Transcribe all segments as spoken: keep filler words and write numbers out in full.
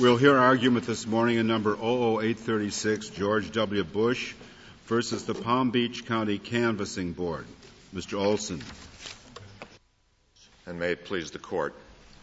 We'll hear argument this morning in number zero zero eight thirty-six, George W. Bush versus the Palm Beach County Canvassing Board. Mister Olson. And may it please the Court.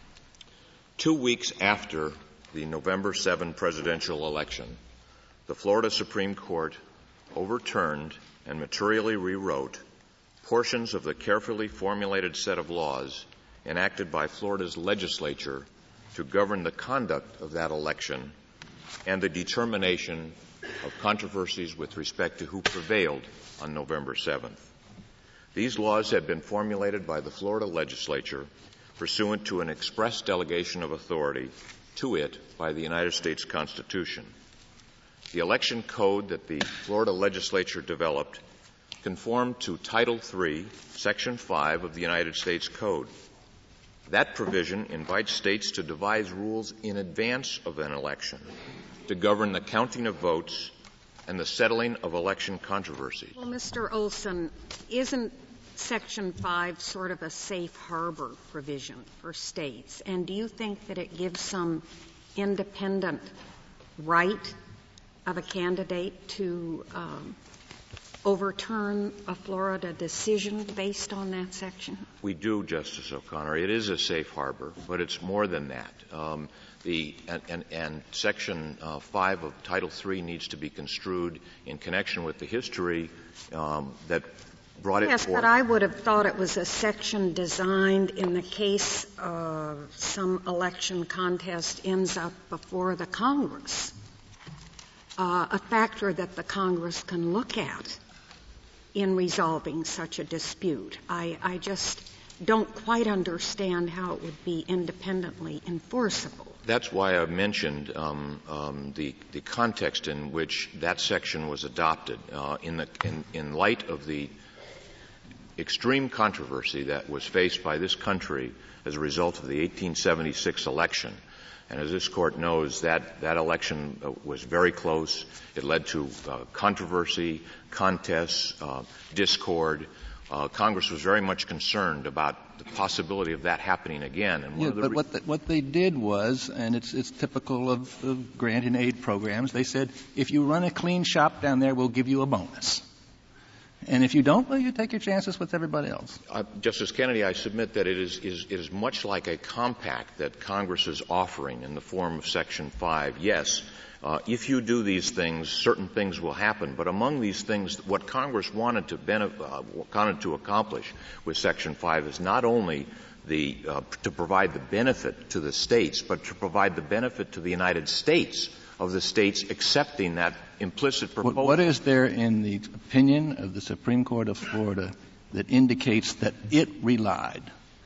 Two weeks after the November seventh presidential election, the Florida Supreme Court overturned and materially rewrote portions of the carefully formulated set of laws enacted by Florida's legislature to govern the conduct of that election and the determination of controversies with respect to who prevailed on November seventh. These laws had been formulated by the Florida legislature pursuant to an express delegation of authority to it by the United States Constitution. The election code that the Florida legislature developed conformed to Title three, Section five of the United States Code. That provision invites states to devise rules in advance of an election to govern the counting of votes and the settling of election controversies. Well, Mister Olson, isn't Section five sort of a safe harbor provision for states? And do you think that it gives some independent right of a candidate to um, overturn a Florida decision based on that section? We do, Justice O'Connor. It is a safe harbor, but it's more than that. Um, the and, and, and Section uh, five of Title three needs to be construed in connection with the history um, that brought yes, it forth. Yes, but I would have thought it was a section designed in the case uh, some election contest ends up before the Congress, uh, a factor that the Congress can look at in resolving such a dispute. I, I just don't quite understand how it would be independently enforceable. That's why I mentioned um, um, the, the context in which that section was adopted. Uh, in, the, in, in light of the extreme controversy that was faced by this country as a result of the eighteen seventy-six election, and as this Court knows, that, that election uh, was very close. It led to uh, controversy, contests, uh, discord. Uh, Congress was very much concerned about the possibility of that happening again. And one yeah, of the but re- what, the, what they did was, and it's, it's typical of, of grant and aid programs, they said, if you run a clean shop down there, we'll give you a bonus. And if you don't, well, you take your chances with everybody else. Uh, Justice Kennedy, I submit that it is, is, it is much like a compact that Congress is offering in the form of Section five. Yes, uh, if you do these things, certain things will happen. But among these things, what Congress wanted to, benef- uh, wanted to accomplish with Section five is not only the, uh, to provide the benefit to the states, but to provide the benefit to the United States of the states accepting that implicit proposal. What is there in the opinion of the Supreme Court of Florida that indicates that it relied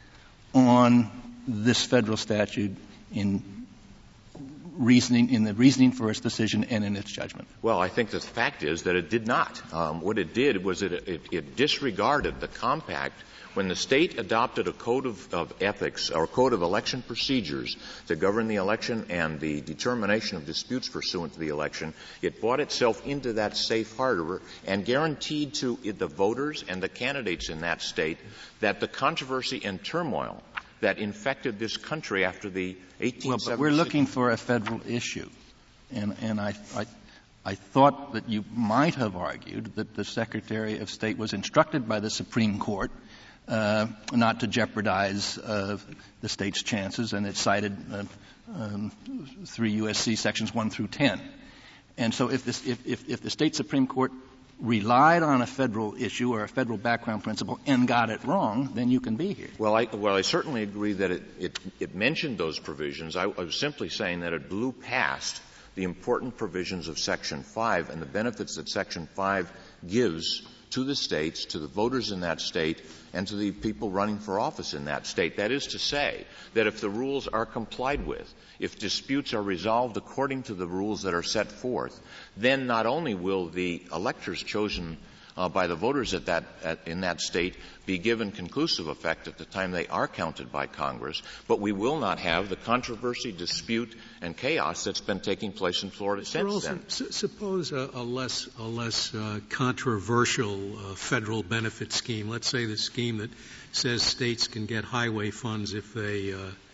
on this federal statute in reasoning, in the reasoning for its decision and in its judgment? Well, I think the fact is that it did not. Um, what it did was it, it, it disregarded the compact when the state adopted a code of, of ethics or a code of election procedures to govern the election and the determination of disputes pursuant to the election. It brought itself into that safe harbor and guaranteed to the voters and the candidates in that state that the controversy and turmoil that infected this country after the eighteen seventy-six. Well, but we're looking for a federal issue. And, and I, I, I thought that you might have argued that the Secretary of State was instructed by the Supreme Court Uh, not to jeopardize uh, the state's chances, and it cited uh, um, three U S C sections one through ten. And so if, this, if, if, if the state Supreme Court relied on a federal issue or a federal background principle and got it wrong, then you can be here. Well, I, well, I certainly agree that it, it, it mentioned those provisions. I, I was simply saying that it blew past the important provisions of Section five and the benefits that Section five gives to the states, to the voters in that state, and to the people running for office in that state. That is to say that if the rules are complied with, if disputes are resolved according to the rules that are set forth, then not only will the electors chosen uh, by the voters at that, at, in that state be given conclusive effect at the time they are counted by Congress, but we will not have the controversy, dispute, and chaos that's been taking place in Florida since Olson, then. S- suppose a, a less, a less uh, controversial uh, federal benefit scheme. Let's say the scheme that says states can get highway funds if they uh,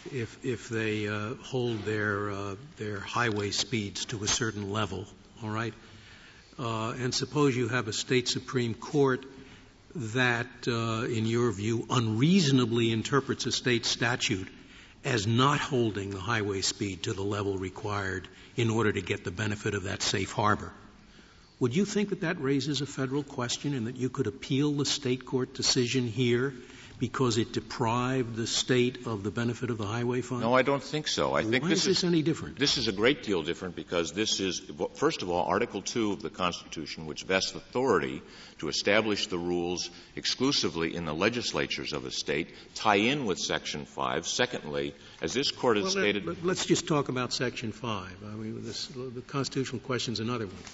if if they uh, hold their uh, their highway speeds to a certain level, all right? Uh, and suppose you have a state Supreme Court that, uh, in your view, unreasonably interprets a state statute as not holding the highway speed to the level required in order to get the benefit of that safe harbor. Would you think that that raises a federal question and that you could appeal the state court decision here because it deprived the state of the benefit of the highway fund? No, I don't think so. I Why think this is this any different? This is a great deal different because this is, first of all, Article two of the Constitution, which vests authority to establish the rules exclusively in the legislatures of a state, tie in with Section five. Secondly, as this Court has well, stated... Let, let's just talk about Section five. I mean, this, the constitutional question is another one.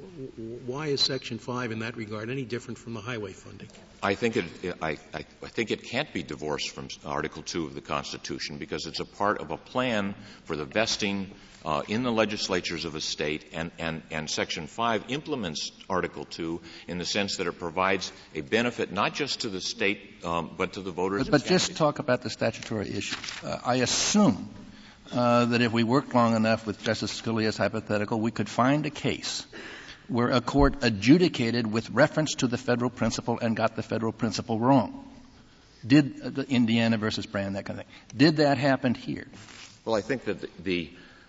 Why is Section five in that regard any different from the highway funding? I think it, I, I, I think it can't be divorced from Article two of the Constitution because it's a part of a plan for the vesting uh, in the legislatures of a state, and, and, and Section five implements Article two in the sense that it provides a benefit not just to the state um, but to the voters. But, but just talk about the statutory issue. Uh, I assume uh, that if we worked long enough with Justice Scalia's hypothetical, we could find a case where a court adjudicated with reference to the federal principle and got the federal principle wrong. Did uh, the Indiana versus Brand, that kind of thing. Did that happen here? Well, I think that the, the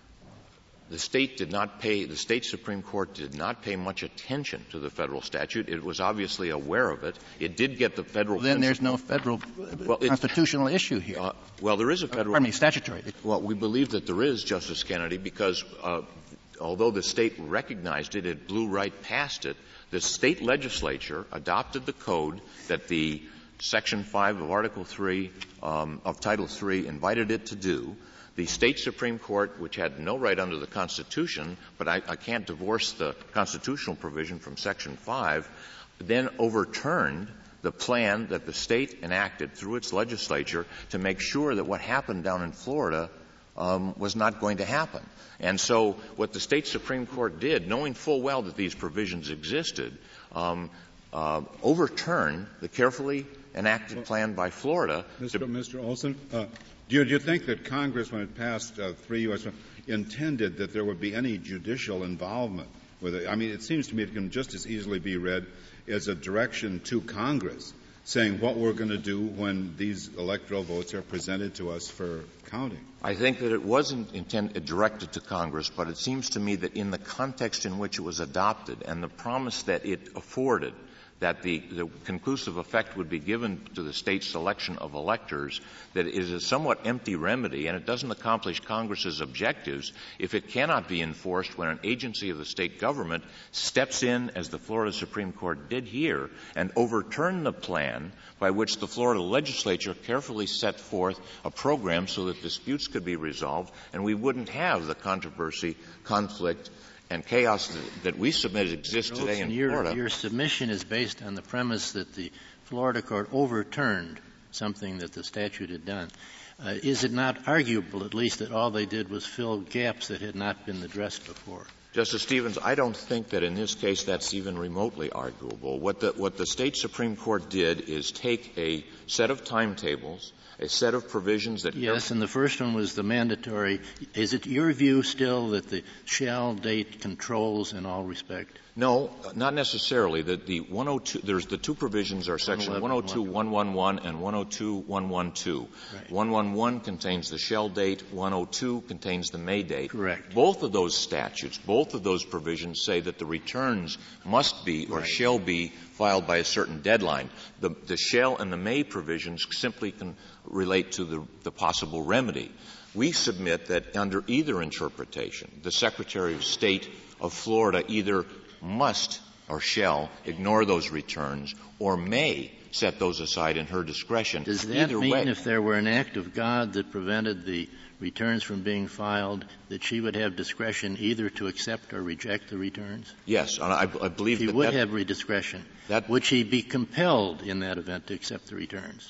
the state did not pay, the state Supreme Court did not pay much attention to the federal statute. It was obviously aware of it. It did get the federal well, then principle. there's no federal well, constitutional issue here. Uh, well, there is a federal. Uh, pardon me, statutory. Well, we believe that there is, Justice Kennedy, because uh, although the state recognized it, it blew right past it. The state legislature adopted the code that the Section five of Article three um, of Title three invited it to do. The state Supreme Court, which had no right under the Constitution, but I, I can't divorce the constitutional provision from Section five, then overturned the plan that the state enacted through its legislature to make sure that what happened down in Florida um, was not going to happen. And so what the state Supreme Court did, knowing full well that these provisions existed, um, uh, overturned the carefully enacted well, plan by Florida. Mister To, Mister Olson, uh, do, you, do you think that Congress, when it passed uh, three U S intended that there would be any judicial involvement with it? I mean, it seems to me it can just as easily be read as a direction to Congress saying what we're going to do when these electoral votes are presented to us for counting. I think that it wasn't intended, directed to Congress, but it seems to me that in the context in which it was adopted and the promise that it afforded that the, the conclusive effect would be given to the state selection of electors, that it is a somewhat empty remedy, and it doesn't accomplish Congress's objectives if it cannot be enforced when an agency of the state government steps in, as the Florida Supreme Court did here, and overturn the plan by which the Florida legislature carefully set forth a program so that disputes could be resolved, and we wouldn't have the controversy, conflict, and chaos that, that we submit exists Olson, today in your, Florida. Your submission is based on the premise that the Florida court overturned something that the statute had done. Uh, is it not arguable, at least, that all they did was fill gaps that had not been addressed before? Justice Stevens, I don't think that in this case that's even remotely arguable. What the, what the state Supreme Court did is take a set of timetables, a set of provisions that... Yes, and the first one was the mandatory. Is it your view still that the shall date controls in all respect? No, not necessarily. The, the one oh two, there's the two provisions are section one oh two point one one one and one oh two point one one two. Right. one eleven contains the shall date, one oh two contains the may date. Correct. Both of those statutes, both of those provisions say that the returns must be or right. shall be filed by a certain deadline. The, the shall and the may provisions simply can relate to the, the possible remedy. We submit that under either interpretation, the Secretary of State of Florida either must or shall ignore those returns or may set those aside in her discretion. Does that Either mean way, if there were an act of God that prevented the returns from being filed, that she would have discretion either to accept or reject the returns? Yes, and I, I believe she that would that, have discretion. That, would she be compelled in that event to accept the returns?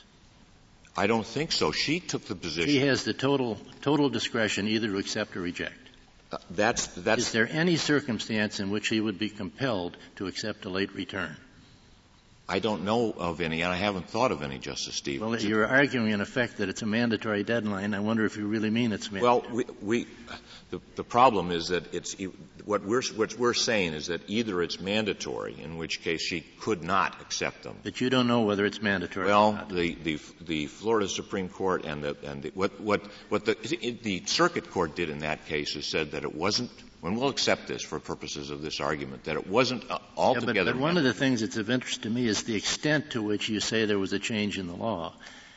I don't think so. She took the position. She has the total total discretion either to accept or reject. Uh, that's that's. Is there any circumstance in which she would be compelled to accept a late return? I don't know of any, and I haven't thought of any, Justice Stevens. Well, you're arguing, in effect, that it's a mandatory deadline. I wonder if you really mean it's mandatory. Well, we, we the, the problem is that it's what we're what we're saying is that either it's mandatory, in which case she could not accept them. But you don't know whether it's mandatory. Well, or not. the the the Florida Supreme Court and the and the, what what what the the Circuit Court did in that case is said that it wasn't. And we'll accept this for purposes of this argument, that it wasn't altogether. Yeah, but, but one of the things that's of interest to me is the extent to which you say there was a change in the law.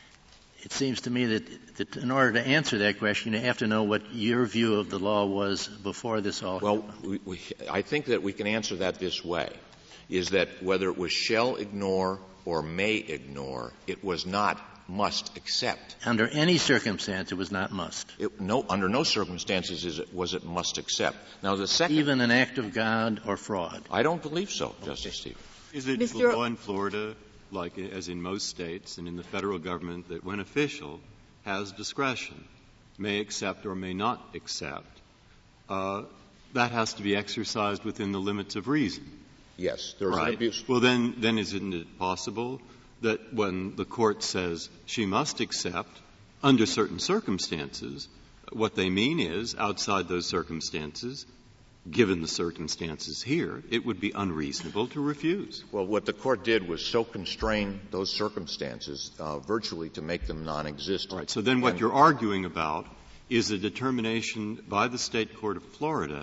It seems to me that, that in order to answer that question, you have to know what your view of the law was before this all Well, happened. we, we, I think that we can answer that this way, is that whether it was shall ignore or may ignore, it was not must accept. Under any circumstance, it was not must. It, no, under no circumstances is it, was it must accept. Now, the second, even an act of God or fraud. I don't believe so, okay. Justice Stevens. Is it Mister the law in Florida, like as in most states and in the federal government, that when official has discretion, may accept or may not accept, uh, that has to be exercised within the limits of reason? Yes, there is right. an abuse. Well, then, then isn't it possible that when the court says she must accept under certain circumstances, what they mean is, outside those circumstances, given the circumstances here, it would be unreasonable to refuse? Well, what the court did was so constrain those circumstances uh, virtually to make them non-existent. All right. So then what and you're arguing about is a determination by the State Court of Florida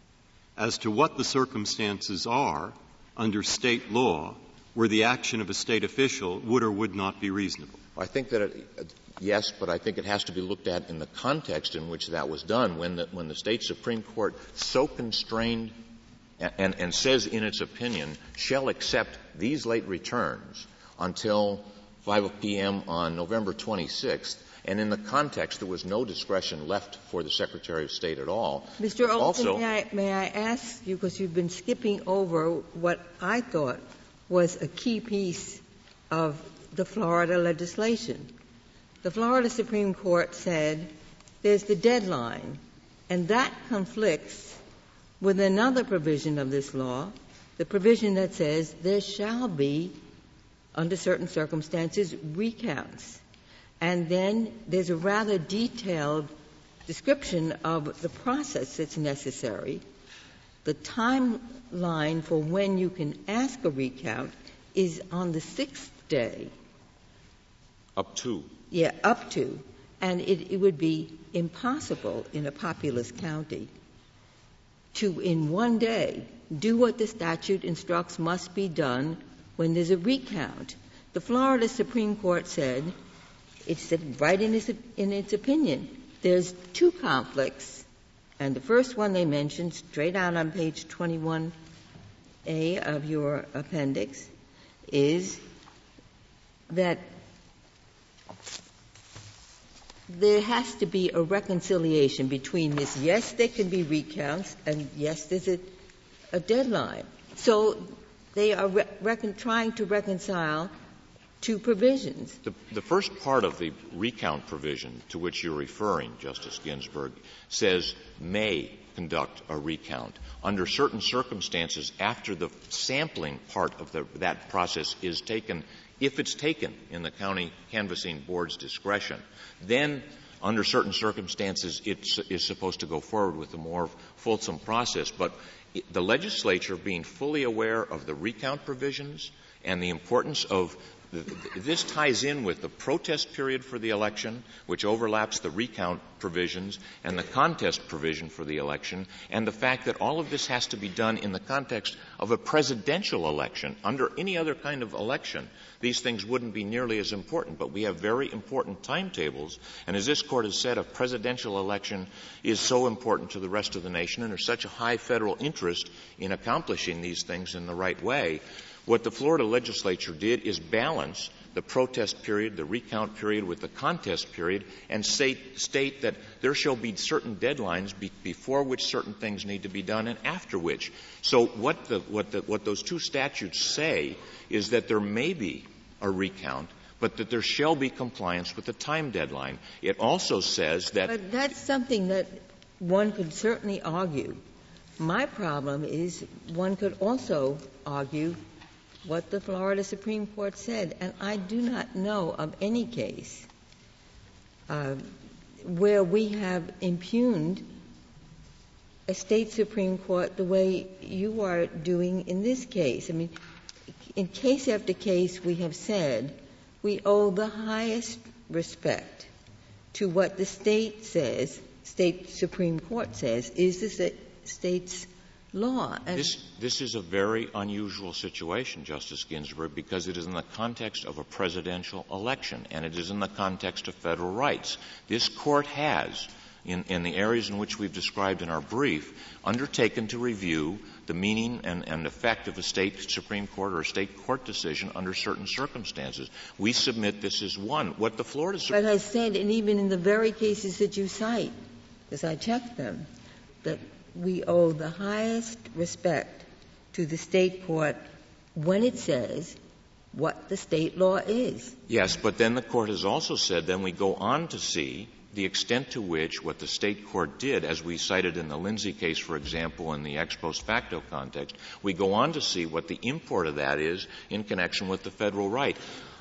as to what the circumstances are under state law where the action of a state official would or would not be reasonable. I think that it, uh, yes, but I think it has to be looked at in the context in which that was done. When the, when the state Supreme Court so constrained and, and, and says in its opinion, shall accept these late returns until five p.m. on November twenty-sixth, and in the context there was no discretion left for the Secretary of State at all. Mister Olson, also, may I, may I ask you, because you've been skipping over what I thought was a key piece of the Florida legislation. The Florida Supreme Court said there's the deadline, and that conflicts with another provision of this law, the provision that says there shall be, under certain circumstances, recounts. And then there's a rather detailed description of the process that's necessary. The timeline for when you can ask a recount is on the sixth day. Up to. Yeah, up to. And it, it would be impossible in a populous county to, in one day, do what the statute instructs must be done when there's a recount. The Florida Supreme Court said, it said right in its, in its opinion, there's two conflicts. And the first one they mentioned, straight out on page twenty-one A of your appendix, is that there has to be a reconciliation between this, yes, there can be recounts, and yes, there's a, a deadline. So they are re- recon- trying to reconcile two provisions. The, the first part of the recount provision to which you're referring, Justice Ginsburg, says may conduct a recount under certain circumstances after the sampling part of the, that process is taken, if it's taken in the county canvassing board's discretion. Then, under certain circumstances, it is supposed to go forward with a more fulsome process. But it, the legislature, being fully aware of the recount provisions and the importance of this ties in with the protest period for the election, which overlaps the recount provisions, and the contest provision for the election, and the fact that all of this has to be done in the context of a presidential election. Under any other kind of election, these things wouldn't be nearly as important, but we have very important timetables, and as this Court has said, a presidential election is so important to the rest of the nation, and there's such a high federal interest in accomplishing these things in the right way. What the Florida legislature did is balance the protest period, the recount period with the contest period, and state, state that there shall be certain deadlines be, before which certain things need to be done and after which. So what, the, what, the, what those two statutes say is that there may be a recount, but that there shall be compliance with the time deadline. It also says that... But that's something that one could certainly argue. My problem is one could also argue what the Florida Supreme Court said. And I do not know of any case uh, where we have impugned a state Supreme Court the way you are doing in this case. I mean, in case after case we have said we owe the highest respect to what the state says, state Supreme Court says, is the state's law. And this, this is a very unusual situation, Justice Ginsburg, because it is in the context of a presidential election, and it is in the context of federal rights. This Court has, in, in the areas in which we've described in our brief, undertaken to review the meaning and, and effect of a state Supreme Court or a state court decision under certain circumstances. We submit this is one. What the Florida Supreme But I said, and even in the very cases that you cite, as I checked them, that we owe the highest respect to the state court when it says what the state law is. Yes, but then the Court has also said then we go on to see the extent to which what the state court did, as we cited in the Lindsay case, for example, in the ex post facto context, we go on to see what the import of that is in connection with the federal right.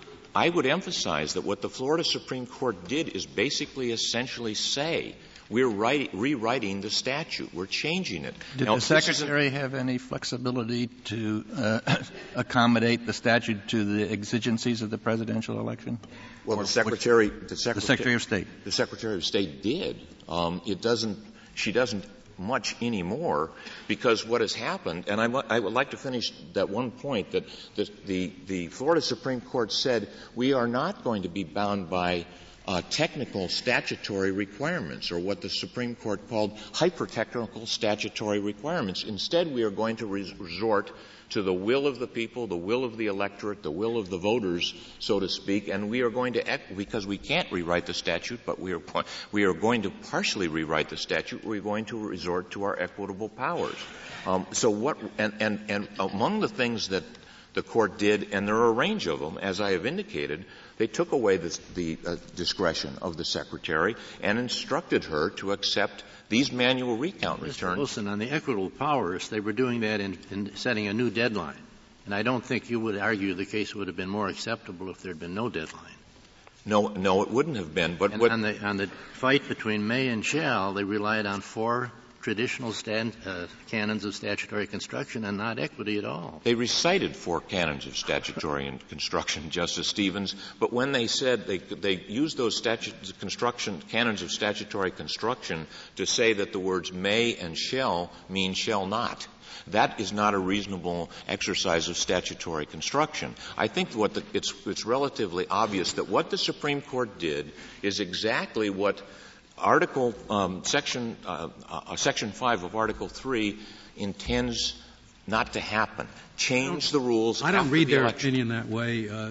I would emphasize that what the Florida Supreme Court did is basically essentially say we're write, rewriting the statute. We're changing it. Did now, the Secretary have any flexibility to uh, accommodate the statute to the exigencies of the presidential election? Well, the Secretary, the Secretary, the Secretary of State. The Secretary of State did. Um, it doesn't. She doesn't much anymore because what has happened, and I, I would like to finish that one point that the, the, the Florida Supreme Court said we are not going to be bound by Uh, technical statutory requirements, or what the Supreme Court called hyper-technical statutory requirements. Instead, we are going to res- resort to the will of the people, the will of the electorate, the will of the voters, so to speak, and we are going to, ec- because we can't rewrite the statute, but we are, we are going to partially rewrite the statute, we're going to resort to our equitable powers. Um, so what, and, and, and among the things that the Court did, and there are a range of them, as I have indicated, they took away the, the uh, discretion of the Secretary and instructed her to accept these manual recount Mister returns. Wilson, on the equitable powers, they were doing that in, in setting a new deadline. And I don't think you would argue the case would have been more acceptable if there had been no deadline. No, no, it wouldn't have been. But and what on the, on the fight between may and shall, they relied on four traditional stand, uh, canons of statutory construction and not equity at all. They recited four canons of statutory construction, Justice Stevens, but when they said they, they used those statute construction, canons of statutory construction to say that the words may and shall mean shall not. That is not a reasonable exercise of statutory construction. I think what the, it's, it's relatively obvious that what the Supreme Court did is exactly what Article um, Section uh, uh, Section five of Article three intends not to happen. Change the rules. I don't read the their election. opinion that way, uh, uh,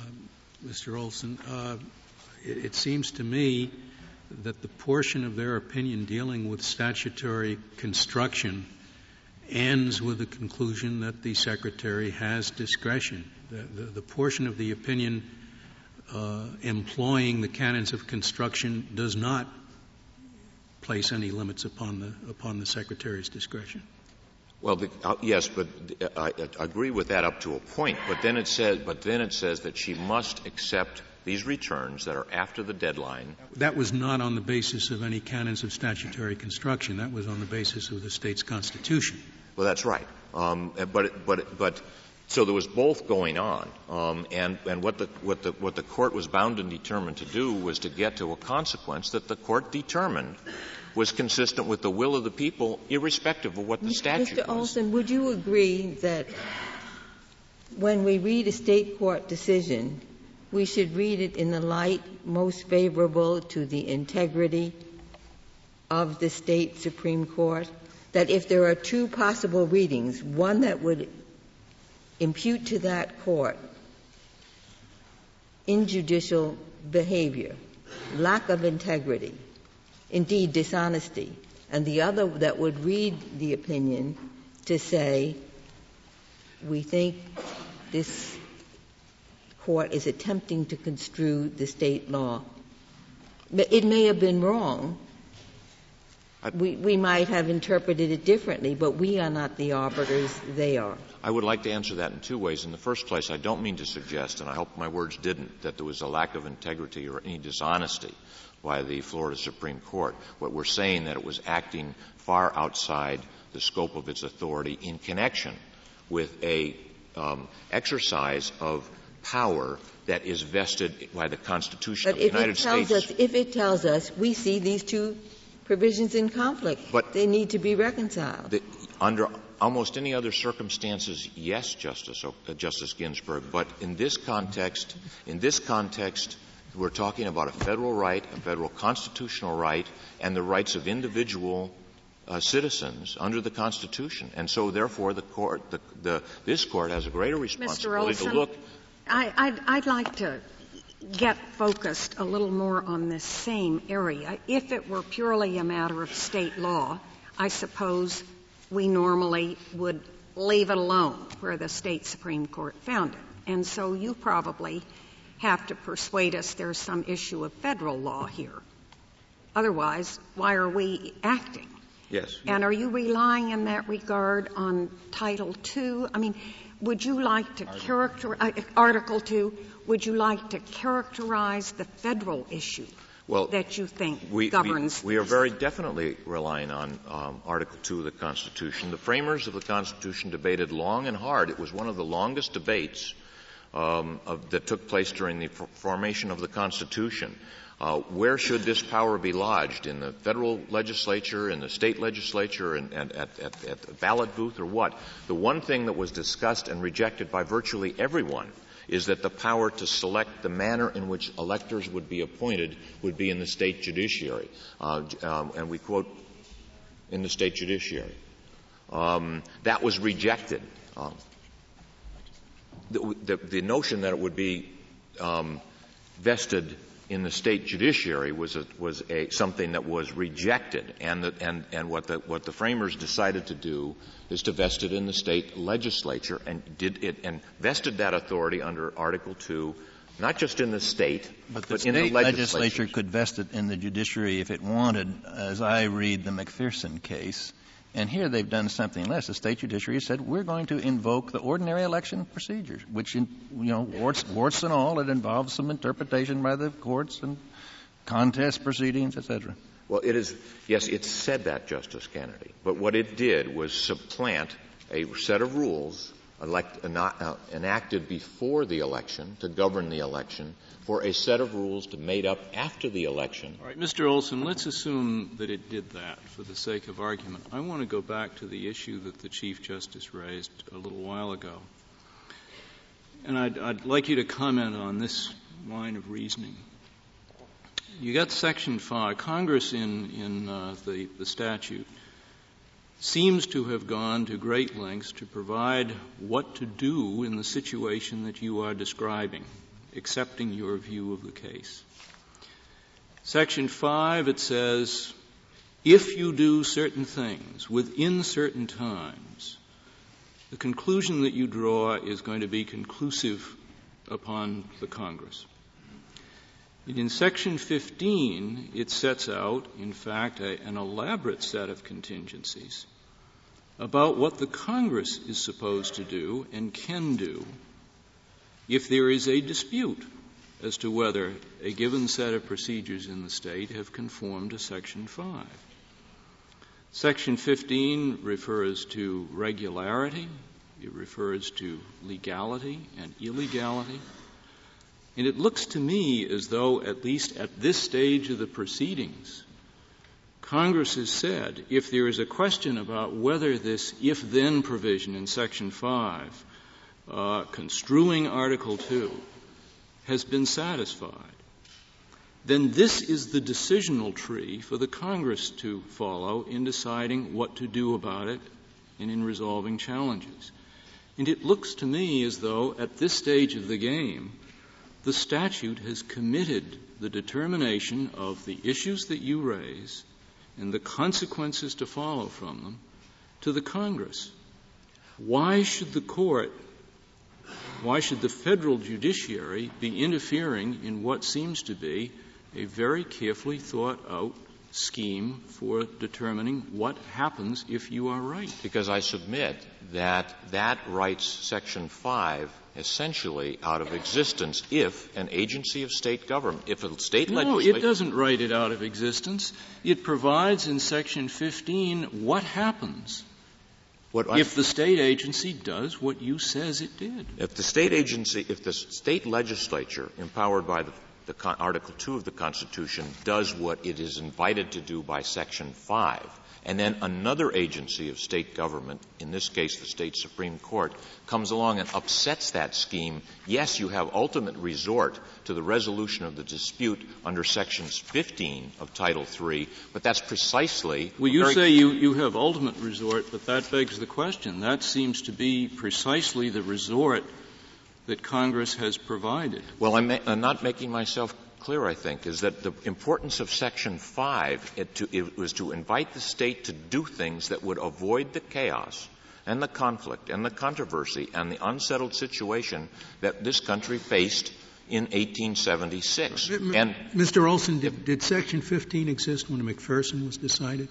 Mister Olson. Uh, it, it seems to me that the portion of their opinion dealing with statutory construction ends with the conclusion that the Secretary has discretion. The, the, the portion of the opinion uh, employing the canons of construction does not place any limits upon the upon the Secretary's discretion. Well, the, uh, yes, but uh, I agree with that up to a point. But then it says, but then it says that she must accept these returns that are after the deadline. That was not on the basis of any canons of statutory construction. That was on the basis of the state's constitution. Well, that's right. Um, but but but so there was both going on, um, and and what the what the what the court was bound and determined to do was to get to a consequence that the court determined was consistent with the will of the people, irrespective of what the statute Mister was. Olson, would you agree that when we read a state court decision, we should read it in the light most favorable to the integrity of the state Supreme Court? That if there are two possible readings, one that would impute to that court injudicial behavior, lack of integrity, indeed dishonesty, and the other that would read the opinion to say, we think this court is attempting to construe the state law. It may have been wrong, We, we might have interpreted it differently, but we are not the arbiters, they are. I would like to answer that in two ways. In the first place, I don't mean to suggest, and I hope my words didn't, that there was a lack of integrity or any dishonesty by the Florida Supreme Court. What we're saying that it was acting far outside the scope of its authority in connection with a um, exercise of power that is vested by the Constitution but of the United it tells States. Us, if it tells us we see these two provisions in conflict, but they need to be reconciled. The, under almost any other circumstances, yes, Justice, uh, Justice Ginsburg, but in this context, in this context, we're talking about a federal right, a federal constitutional right, and the rights of individual uh, citizens under the Constitution. And so, therefore, the court, the, the, this court has a greater responsibility Mister Olson, to look. I, I'd, I'd like to get focused a little more on this same area. If it were purely a matter of state law, I suppose we normally would leave it alone where the state Supreme Court found it. And so you probably have to persuade us there's some issue of federal law here. Otherwise, why are we acting? Yes. And are you relying in that regard on Title two? I mean, would you like to characterize uh, Article two? Would you like to characterize the federal issue well, that you think we, governs? We, we are very definitely relying on um, Article two of the Constitution. The framers of the Constitution debated long and hard. It was one of the longest debates um, of, that took place during the f- formation of the Constitution. Uh, where should this power be lodged? In the federal legislature, in the state legislature, and, and at, at, at the ballot booth, or what? The one thing that was discussed and rejected by virtually everyone is that the power to select the manner in which electors would be appointed would be in the state judiciary. Uh, um, and we quote, in the state judiciary. Um, that was rejected. Um, the, the, the notion that it would be um, vested in the state judiciary was a, was a something that was rejected, and the, and and what the what the framers decided to do is to vest it in the state legislature, and did it and vested that authority under Article two, not just in the state, but the but state in the legislature could vest it in the judiciary if it wanted, as I read the McPherson case. And here they've done something less. The state judiciary said, we're going to invoke the ordinary election procedures, which, in, you know, warts, warts and all, it involves some interpretation by the courts and contest proceedings, et cetera. Well, it is, yes, it said that, Justice Kennedy. But what it did was supplant a set of rules elect, uh, enacted before the election to govern the election for a set of rules to made up after the election. All right, Mister Olson, let's assume that it did that for the sake of argument. I want to go back to the issue that the Chief Justice raised a little while ago. And I'd, I'd like you to comment on this line of reasoning. You got Section five. Congress in, in uh, the, the statute seems to have gone to great lengths to provide what to do in the situation that you are describing, accepting your view of the case. Section five, it says, if you do certain things within certain times, the conclusion that you draw is going to be conclusive upon the Congress. And in Section fifteen, it sets out, in fact, a, an elaborate set of contingencies about what the Congress is supposed to do and can do if there is a dispute as to whether a given set of procedures in the state have conformed to Section five. Section fifteen refers to regularity, it refers to legality and illegality, and it looks to me as though, at least at this stage of the proceedings, Congress has said if there is a question about whether this if-then provision in Section five Uh, construing Article two has been satisfied, then this is the decisional tree for the Congress to follow in deciding what to do about it and in resolving challenges. And it looks to me as though at this stage of the game, the statute has committed the determination of the issues that you raise and the consequences to follow from them to the Congress. Why should the court Why should the federal judiciary be interfering in what seems to be a very carefully thought out scheme for determining what happens if you are right? Because I submit that that writes Section five essentially out of existence if an agency of state government, if a state no, legislature... No, it doesn't write it out of existence. It provides in Section fifteen what happens what if the state agency does what you says it did. If the state agency, if the state legislature, empowered by the, the Con- Article two of the Constitution, does what it is invited to do by Section five, and then another agency of state government, in this case the state Supreme Court, comes along and upsets that scheme, yes, you have ultimate resort to the resolution of the dispute under Section fifteen of Title three, but that's precisely... Well, you say you, you have ultimate resort, but that begs the question. That seems to be precisely the resort that Congress has provided. Well, I'm, ma- I'm not making myself clear, I think, is that the importance of Section five it to, it was to invite the state to do things that would avoid the chaos and the conflict and the controversy and the unsettled situation that this country faced in eighteen seventy-six. M- and Mister Olson, did, did Section fifteen exist when McPherson was decided?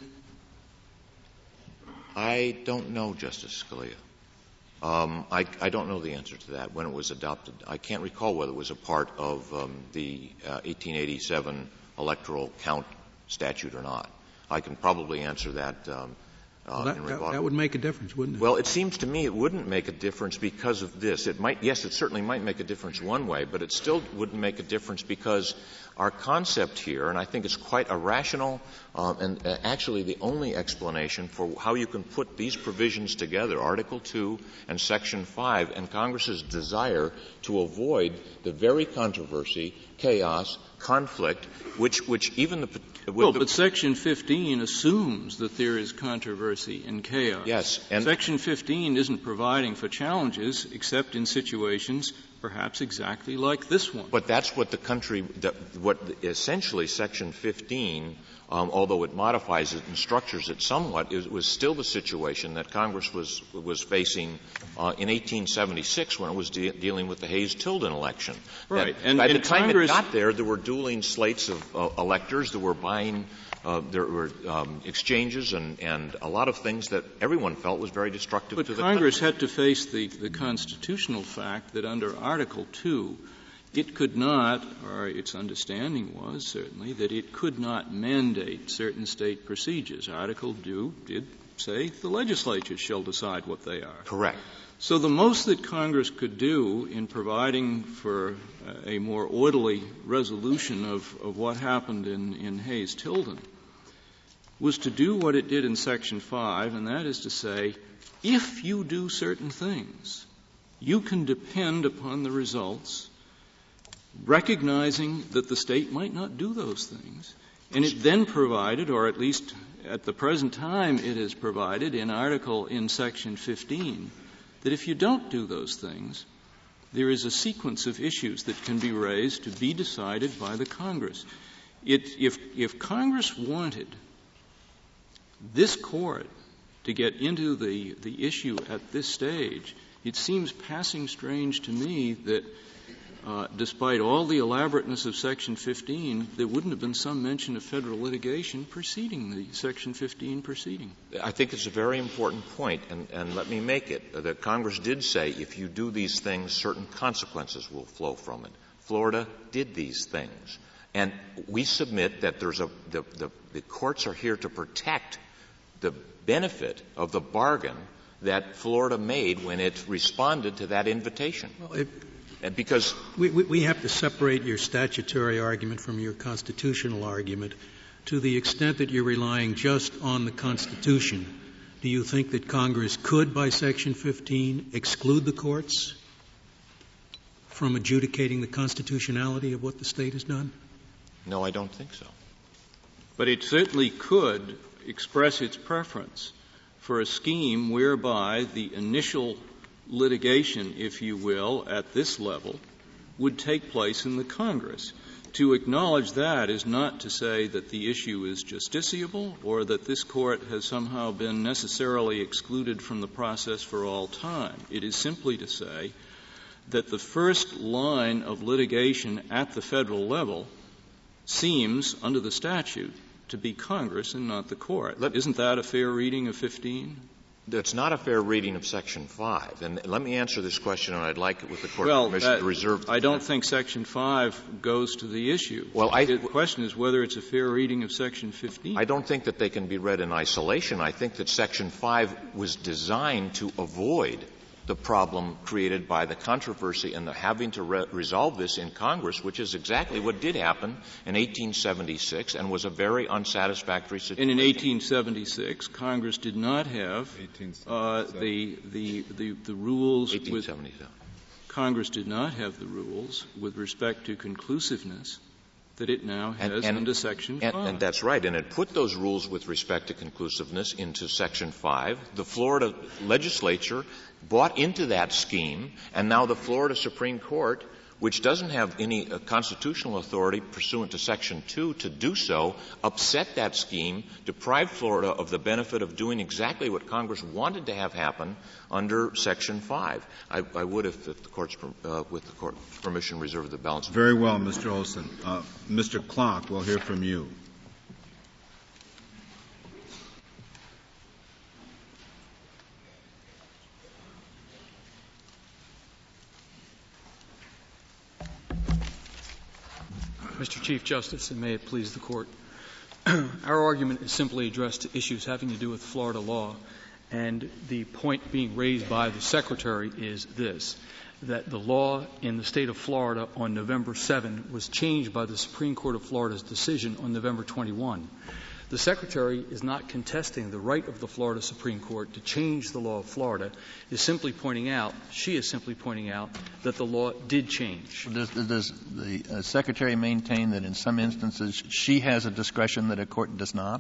I don't know, Justice Scalia. Um, I, I don't know the answer to that, when it was adopted. I can't recall whether it was a part of um, the uh, eighteen eighty-seven electoral count statute or not. I can probably answer that um, uh, well, that, in that, rebuttal. that would make a difference, wouldn't it? Well, it seems to me it wouldn't make a difference because of this. It might, yes, it certainly might make a difference one way, but it still wouldn't make a difference because our concept here, and I think it's quite a rational um, and uh, actually the only explanation for how you can put these provisions together, Article two and Section five, and Congress's desire to avoid the very controversy, chaos, conflict, which, which even the Well, but Section fifteen assumes that there is controversy and chaos. Yes. And Section fifteen isn't providing for challenges except in situations perhaps exactly like this one. But that's what the country, that, what essentially Section fifteen, um, although it modifies it and structures it somewhat, is, was still the situation that Congress was was facing uh, in eighteen seventy-six when it was de- dealing with the Hayes-Tilden election. Right. That And, by and the time Congress, it got there, there were dueling slates of uh, electors. There were buying, uh, there were um, exchanges and, and a lot of things that everyone felt was very destructive but to the Congress country. had to face the, the constitutional fact that under Article two, it could not, or its understanding was certainly, that it could not mandate certain state procedures. Article two did say the legislature shall decide what they are. Correct. So the most that Congress could do in providing for a more orderly resolution of, of what happened in, in Hayes-Tilden was to do what it did in Section five, and that is to say, if you do certain things, you can depend upon the results, recognizing that the state might not do those things. And it then provided, or at least at the present time it is provided in Article in Section fifteen, that if you don't do those things, there is a sequence of issues that can be raised to be decided by the Congress. It, if, if Congress wanted this Court to get into the, the issue at this stage, it seems passing strange to me that uh, despite all the elaborateness of Section fifteen, there wouldn't have been some mention of federal litigation preceding the Section fifteen proceeding. I think it's a very important point, and, and let me make it, uh, that Congress did say if you do these things, certain consequences will flow from it. Florida did these things. And we submit that there's a, the, the, the courts are here to protect the benefit of the bargain that Florida made when it responded to that invitation. Well, it, and because we, we, we have to separate your statutory argument from your constitutional argument. To the extent that you're relying just on the Constitution, do you think that Congress could, by Section fifteen, exclude the courts from adjudicating the constitutionality of what the state has done? No, I don't think so. But it certainly could express its preference for a scheme whereby the initial litigation, if you will, at this level would take place in the Congress. To acknowledge that is not to say that the issue is justiciable or that this Court has somehow been necessarily excluded from the process for all time. It is simply to say that the first line of litigation at the federal level seems, under the statute, to be Congress and not the court. Let, Isn't that a fair reading of fifteen? That's not a fair reading of Section five. And let me answer this question, and I'd like it with the Court's well, permission that, to reserve. I don't think Section five goes to the issue. Well, I, the question is whether it's a fair reading of Section fifteen. I don't think that they can be read in isolation. I think that Section five was designed to avoid the problem created by the controversy and the having to re- resolve this in Congress, which is exactly what did happen in eighteen seventy-six and was a very unsatisfactory situation. And in eighteen seventy-six, Congress did not have uh, the, the, the, the rules with Congress did not have the rules with respect to conclusiveness that it now has and, and, under Section and, five. And that's right. And it put those rules with respect to conclusiveness into Section five. The Florida legislature bought into that scheme, and now the Florida Supreme Court, which doesn't have any uh, constitutional authority pursuant to Section two to do so, upset that scheme, deprived Florida of the benefit of doing exactly what Congress wanted to have happen under Section five. I, I would, if, if the Court's, uh, with the Court's permission, reserve the balance. Very well, Mister Olson. Uh, Mister Clark, we'll hear from you. Mister Chief Justice, and may it please the Court, our argument is simply addressed to issues having to do with Florida law, and the point being raised by the Secretary is this, that the law in the state of Florida on November seventh was changed by the Supreme Court of Florida's decision on November twenty-first. The Secretary is not contesting the right of the Florida Supreme Court to change the law of Florida, is simply pointing out, she is simply pointing out, that the law did change. Does, does the uh, Secretary maintain that in some instances she has a discretion that a court does not?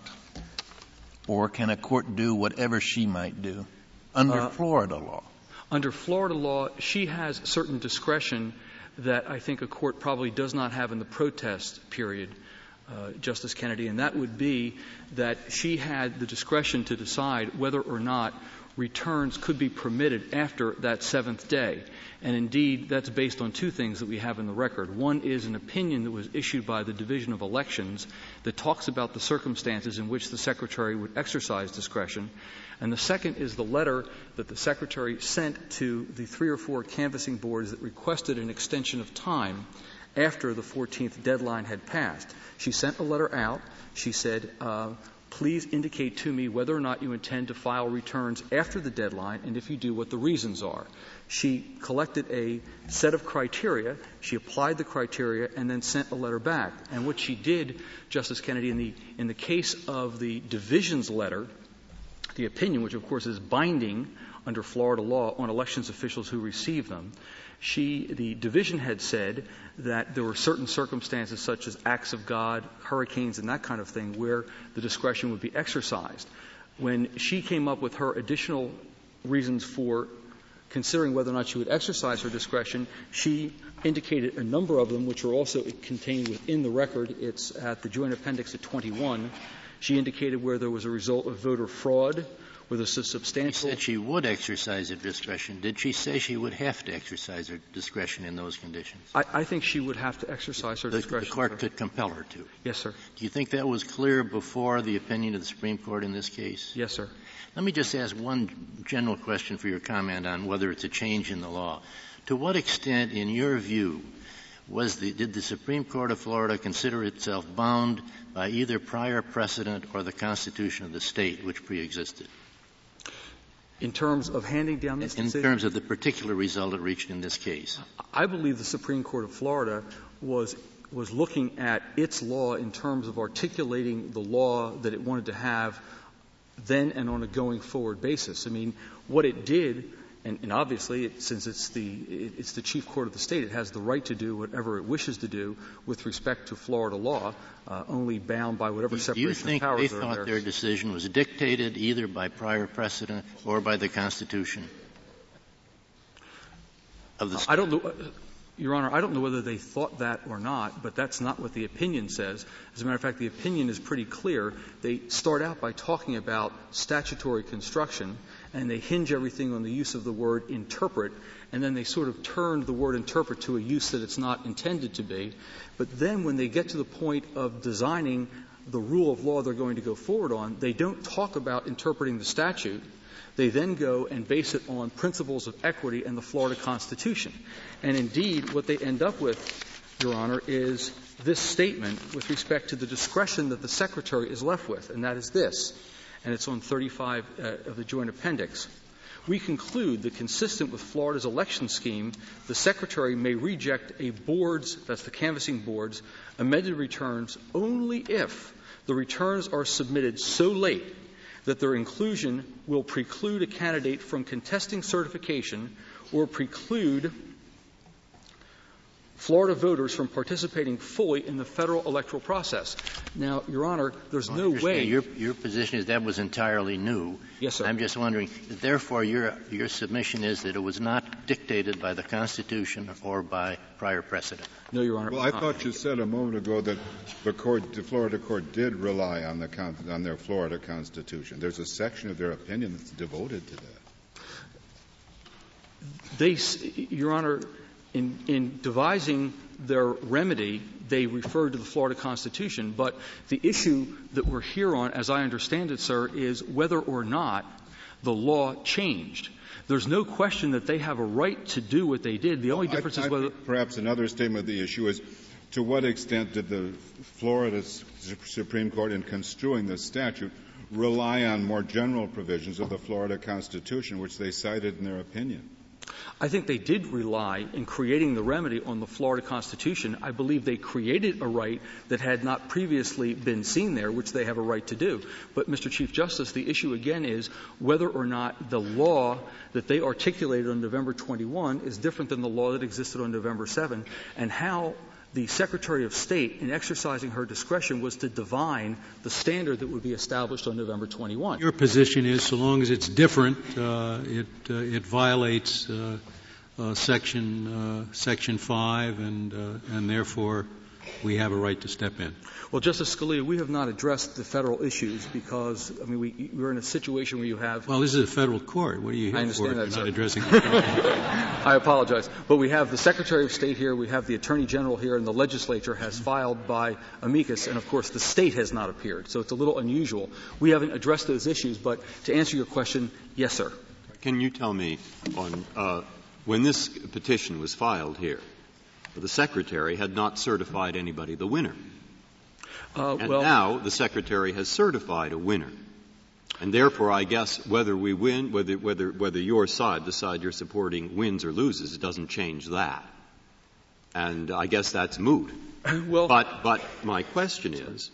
Or can a court do whatever she might do under uh, Florida law? Under Florida law, she has certain discretion that I think a court probably does not have in the protest period. Uh, Justice Kennedy, and that would be that she had the discretion to decide whether or not returns could be permitted after that seventh day. And indeed, that's based on two things that we have in the record. One is an opinion that was issued by the Division of Elections that talks about the circumstances in which the Secretary would exercise discretion. And the second is the letter that the Secretary sent to the three or four canvassing boards that requested an extension of time after the fourteenth deadline had passed. She sent a letter out. She said, uh, please indicate to me whether or not you intend to file returns after the deadline, and if you do, what the reasons are. She collected a set of criteria. She applied the criteria and then sent a letter back. And what she did, Justice Kennedy, in the, in the case of the division's letter, the opinion, which of course is binding under Florida law on elections officials who receive them, she, the division had said that there were certain circumstances such as acts of God, hurricanes, and that kind of thing where the discretion would be exercised. When she came up with her additional reasons for considering whether or not she would exercise her discretion, she indicated a number of them, which are also contained within the record. It's at the Joint Appendix at twenty-one. She indicated where there was a result of voter fraud, where there's a substantial... She said she would exercise her discretion. Did she say she would have to exercise her discretion in those conditions? I, I think she would have to exercise her the, discretion. The Court could compel her to. Yes, sir. Do you think that was clear before the opinion of the Supreme Court in this case? Yes, sir. Let me just ask one general question for your comment on whether it's a change in the law. To what extent, in your view, was the, did the Supreme Court of Florida consider itself bound by either prior precedent or the Constitution of the state which preexisted? In terms of handing down this in decision? In terms of the particular result it reached in this case. I believe the Supreme Court of Florida was was looking at its law in terms of articulating the law that it wanted to have then and on a going forward basis. I mean, what it did, and, and obviously, it, since it's the it, it's the chief court of the state, it has the right to do whatever it wishes to do with respect to Florida law, uh, only bound by whatever separation of powers are there. Do you think they thought there. their decision was dictated either by prior precedent or by the Constitution of the state? I don't know. Your Honor, I don't know whether they thought that or not, but that's not what the opinion says. As a matter of fact, the opinion is pretty clear. They start out by talking about statutory construction, and they hinge everything on the use of the word interpret, and then they sort of turn the word interpret to a use that it's not intended to be. But then when they get to the point of designing the rule of law they're going to go forward on, they don't talk about interpreting the statute. They then go and base it on principles of equity and the Florida Constitution. And indeed, what they end up with, Your Honor, is this statement with respect to the discretion that the Secretary is left with, and that is this, and it's on thirty-five uh, of the Joint Appendix. We conclude that consistent with Florida's election scheme, the Secretary may reject a board's, that's the canvassing board's, amended returns only if the returns are submitted so late that their inclusion will preclude a candidate from contesting certification or preclude Florida voters from participating fully in the federal electoral process. Now, Your Honor, there's no way. Your, your position is that was entirely new. Yes, sir. I'm just wondering, therefore, your, your submission is that it was not dictated by the Constitution or by prior precedent. No, Your Honor. Well, I thought you said a moment ago that the court, the Florida court did rely on the on their Florida Constitution. There's a section of their opinion that's devoted to that. They, Your Honor, In, in devising their remedy, they referred to the Florida Constitution. But the issue that we're here on, as I understand it, sir, is whether or not the law changed. There's no question that they have a right to do what they did. The only well, difference I, is I whether think perhaps another statement of the issue is to what extent did the Florida Supreme Court, in construing this statute, rely on more general provisions of the Florida Constitution, which they cited in their opinion? I think they did rely in creating the remedy on the Florida Constitution. I believe they created a right that had not previously been seen there, which they have a right to do. But, Mister Chief Justice, the issue again is whether or not the law that they articulated on November twenty-first is different than the law that existed on November seventh, and how the Secretary of State, in exercising her discretion, was to divine the standard that would be established on November twenty-first. Your position is, so long as it's different, uh, it uh, it violates uh, uh, section uh, section five, and uh, and therefore we have a right to step in. Well, Justice Scalia, we have not addressed the federal issues because, I mean, we, we're in a situation where you have. Well, this is a federal court. What are you here I understand for? that, You're sir. not addressing. I apologize, but we have the Secretary of State here, we have the Attorney General here, and the Legislature has filed by amicus, and of course the State has not appeared. So it's a little unusual. We haven't addressed those issues, but to answer your question, yes, sir. Can you tell me on uh, when this petition was filed here, the Secretary had not certified anybody the winner. Uh, and well, now the Secretary has certified a winner. And therefore, I guess whether we win, whether, whether, whether your side, the side you're supporting, wins or loses, it doesn't change that. And I guess that's moot. Well, but, but my question is,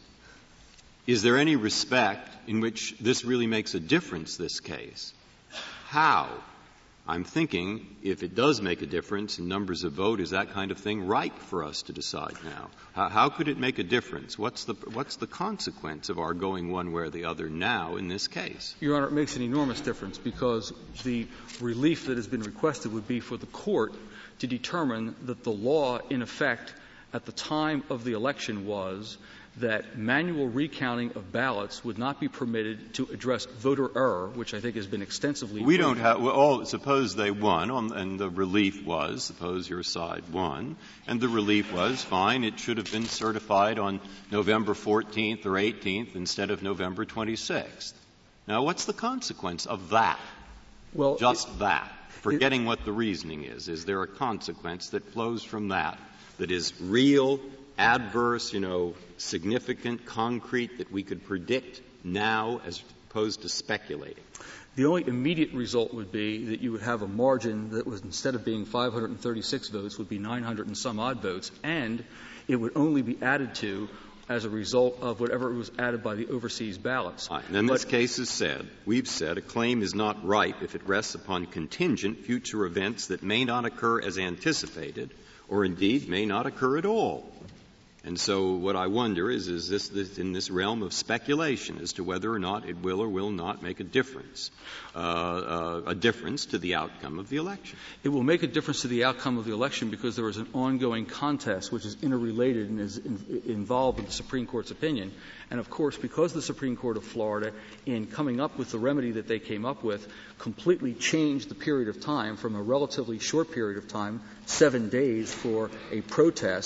is there any respect in which this really makes a difference, this case? How? I'm thinking if it does make a difference in numbers of vote, is that kind of thing right for us to decide now? How, how could it make a difference? What's the, what's the consequence of our going one way or the other now in this case? Your Honor, it makes an enormous difference because the relief that has been requested would be for the court to determine that the law in effect at the time of the election was that manual recounting of ballots would not be permitted to address voter error, which I think has been extensively. We don't have, well, all, suppose they won, on, and the relief was, suppose your side won, and the relief was, fine, it should have been certified on November fourteenth or eighteenth instead of November twenty-sixth. Now, what's the consequence of that? Well, Just it, that. Forgetting it, what the reasoning is. Is there a consequence that flows from that that is real, adverse, you know, significant, concrete, that we could predict now as opposed to speculating? The only immediate result would be that you would have a margin that was, instead of being five hundred thirty-six votes, would be nine hundred and some odd votes, and it would only be added to as a result of whatever was added by the overseas ballots. Right. And then but, this case is said, we've said, a claim is not ripe if it rests upon contingent future events that may not occur as anticipated, or indeed may not occur at all. And so what I wonder is, is this, this in this realm of speculation as to whether or not it will or will not make a difference, uh, uh, a difference to the outcome of the election? It will make a difference to the outcome of the election because there is an ongoing contest which is interrelated and is in, involved with the Supreme Court's opinion. And, of course, because the Supreme Court of Florida, in coming up with the remedy that they came up with, completely changed the period of time from a relatively short period of time, seven days for a protest,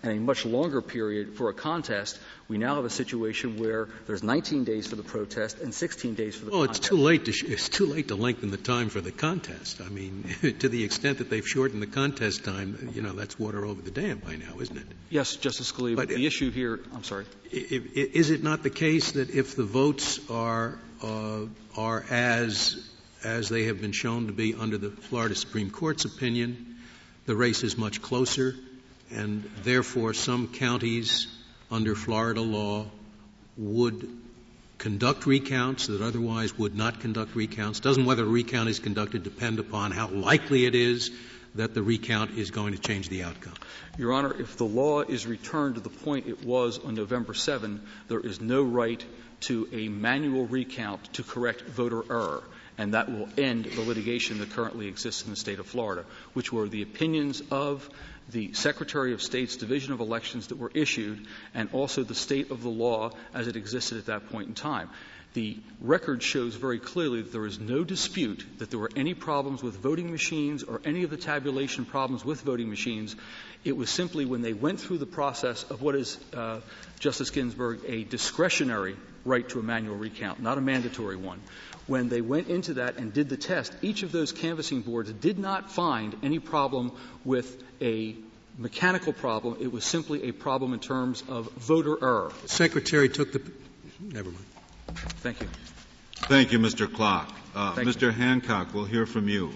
and a much longer period for a contest, we now have a situation where there's nineteen days for the protest and sixteen days for the well, contest. Well, it's too late to sh- it's too late to lengthen the time for the contest. I mean, to the extent that they've shortened the contest time, you know, that's water over the dam by now, isn't it? Yes, Justice Scalia, but the issue here — I'm sorry. Is it not the case that if the votes are uh, are as as they have been shown to be under the Florida Supreme Court's opinion, the race is much closer, and therefore some counties under Florida law would conduct recounts that otherwise would not conduct recounts? Doesn't whether a recount is conducted depend upon how likely it is that the recount is going to change the outcome? Your Honor, if the law is returned to the point it was on November seventh, there is no right to a manual recount to correct voter error, and that will end the litigation that currently exists in the state of Florida, which were the opinions of the Secretary of State's Division of Elections that were issued, and also the state of the law as it existed at that point in time. The record shows very clearly that there is no dispute that there were any problems with voting machines or any of the tabulation problems with voting machines. It was simply when they went through the process of what is, uh, Justice Ginsburg, a discretionary right to a manual recount, not a mandatory one. When they went into that and did the test, each of those canvassing boards did not find any problem with a mechanical problem. It was simply a problem in terms of voter error. The Secretary took the — never mind. Thank you. Thank you, Mister Clark. Uh, Mister You. Hancock, we'll hear from you.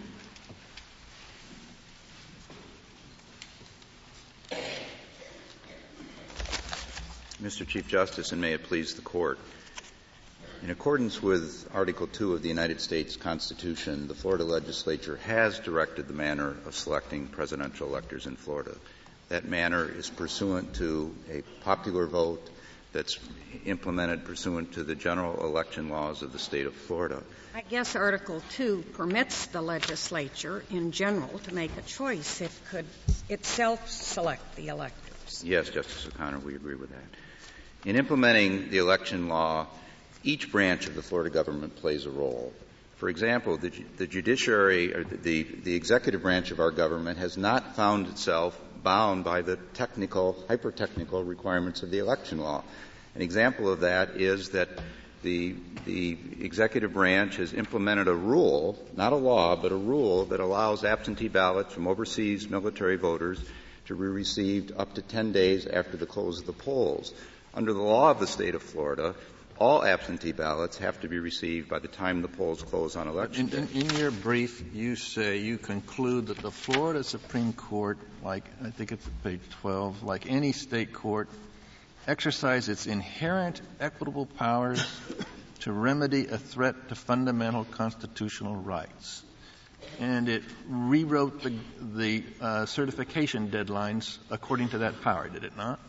Mister Chief Justice, and may it please the Court, in accordance with Article two of the United States Constitution, the Florida legislature has directed the manner of selecting presidential electors in Florida. That manner is pursuant to a popular vote that's implemented pursuant to the general election laws of the state of Florida. I guess Article two permits the legislature in general to make a choice. It could itself select the electors. Yes, Justice O'Connor, we agree with that. In implementing the election law, each branch of the Florida government plays a role. For example, the, the judiciary or the, the executive branch of our government has not found itself bound by the technical, hyper-technical requirements of the election law. An example of that is that the, the executive branch has implemented a rule, not a law, but a rule that allows absentee ballots from overseas military voters to be received up to ten days after the close of the polls. Under the law of the state of Florida, all absentee ballots have to be received by the time the polls close on election day. In, in, in your brief, you say you conclude that the Florida Supreme Court, like I think it's page twelve, like any state court, exercise its inherent equitable powers to remedy a threat to fundamental constitutional rights. And it rewrote the, the uh, certification deadlines according to that power, did it not?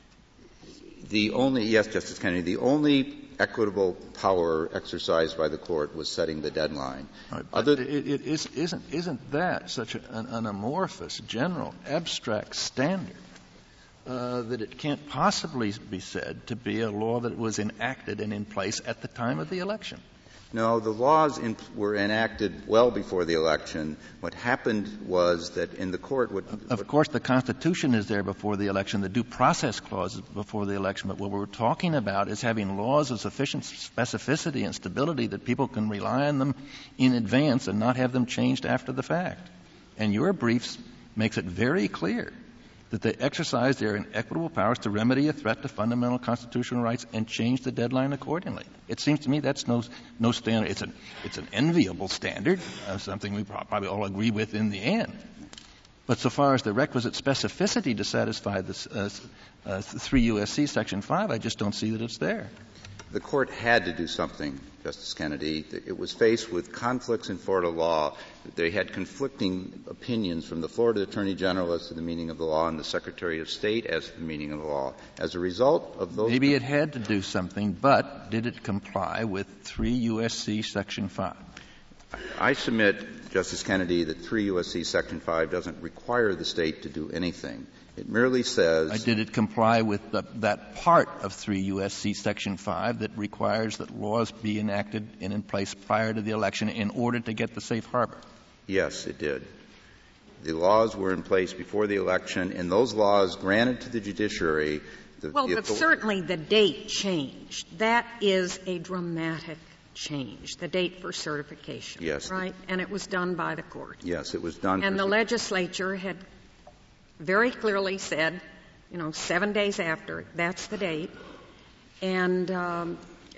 The only, yes, Justice Kennedy, the only equitable power exercised by the court was setting the deadline. Right, Other th- it, it is, isn't, isn't that such a, an, an amorphous, general, abstract standard uh, that it can't possibly be said to be a law that was enacted and in place at the time of the election? No, the laws in, were enacted well before the election. What happened was that in the court would... Of would, course, the Constitution is there before the election, the due process clause is before the election, but what we're talking about is having laws of sufficient specificity and stability that people can rely on them in advance and not have them changed after the fact. And your briefs makes it very clear that they exercise their equitable powers to remedy a threat to fundamental constitutional rights and change the deadline accordingly. It seems to me that's no, no standard. It's an, it's an enviable standard, uh, something we probably all agree with in the end. But so far as the requisite specificity to satisfy this uh, uh, three U S C Section five, I just don't see that it's there. The court had to do something, Justice Kennedy. It was faced with conflicts in Florida law. They had conflicting opinions from the Florida Attorney General as to the meaning of the law and the Secretary of State as to the meaning of the law. As a result of those... Maybe it had to do something, but did it comply with three U S C Section five? I submit, Justice Kennedy, that three U S C Section five doesn't require the State to do anything. It merely says... Uh, did it comply with the, that part of three U S C Section five that requires that laws be enacted and in place prior to the election in order to get the safe harbor? Yes, it did. The laws were in place before the election, and those laws granted to the judiciary the, well, the but certainly the date changed. That is a dramatic change, the date for certification. Yes. Right? And it was done by the court. Yes, it was done. And the legislature had very clearly said, you know, seven days after, that's the date. And um,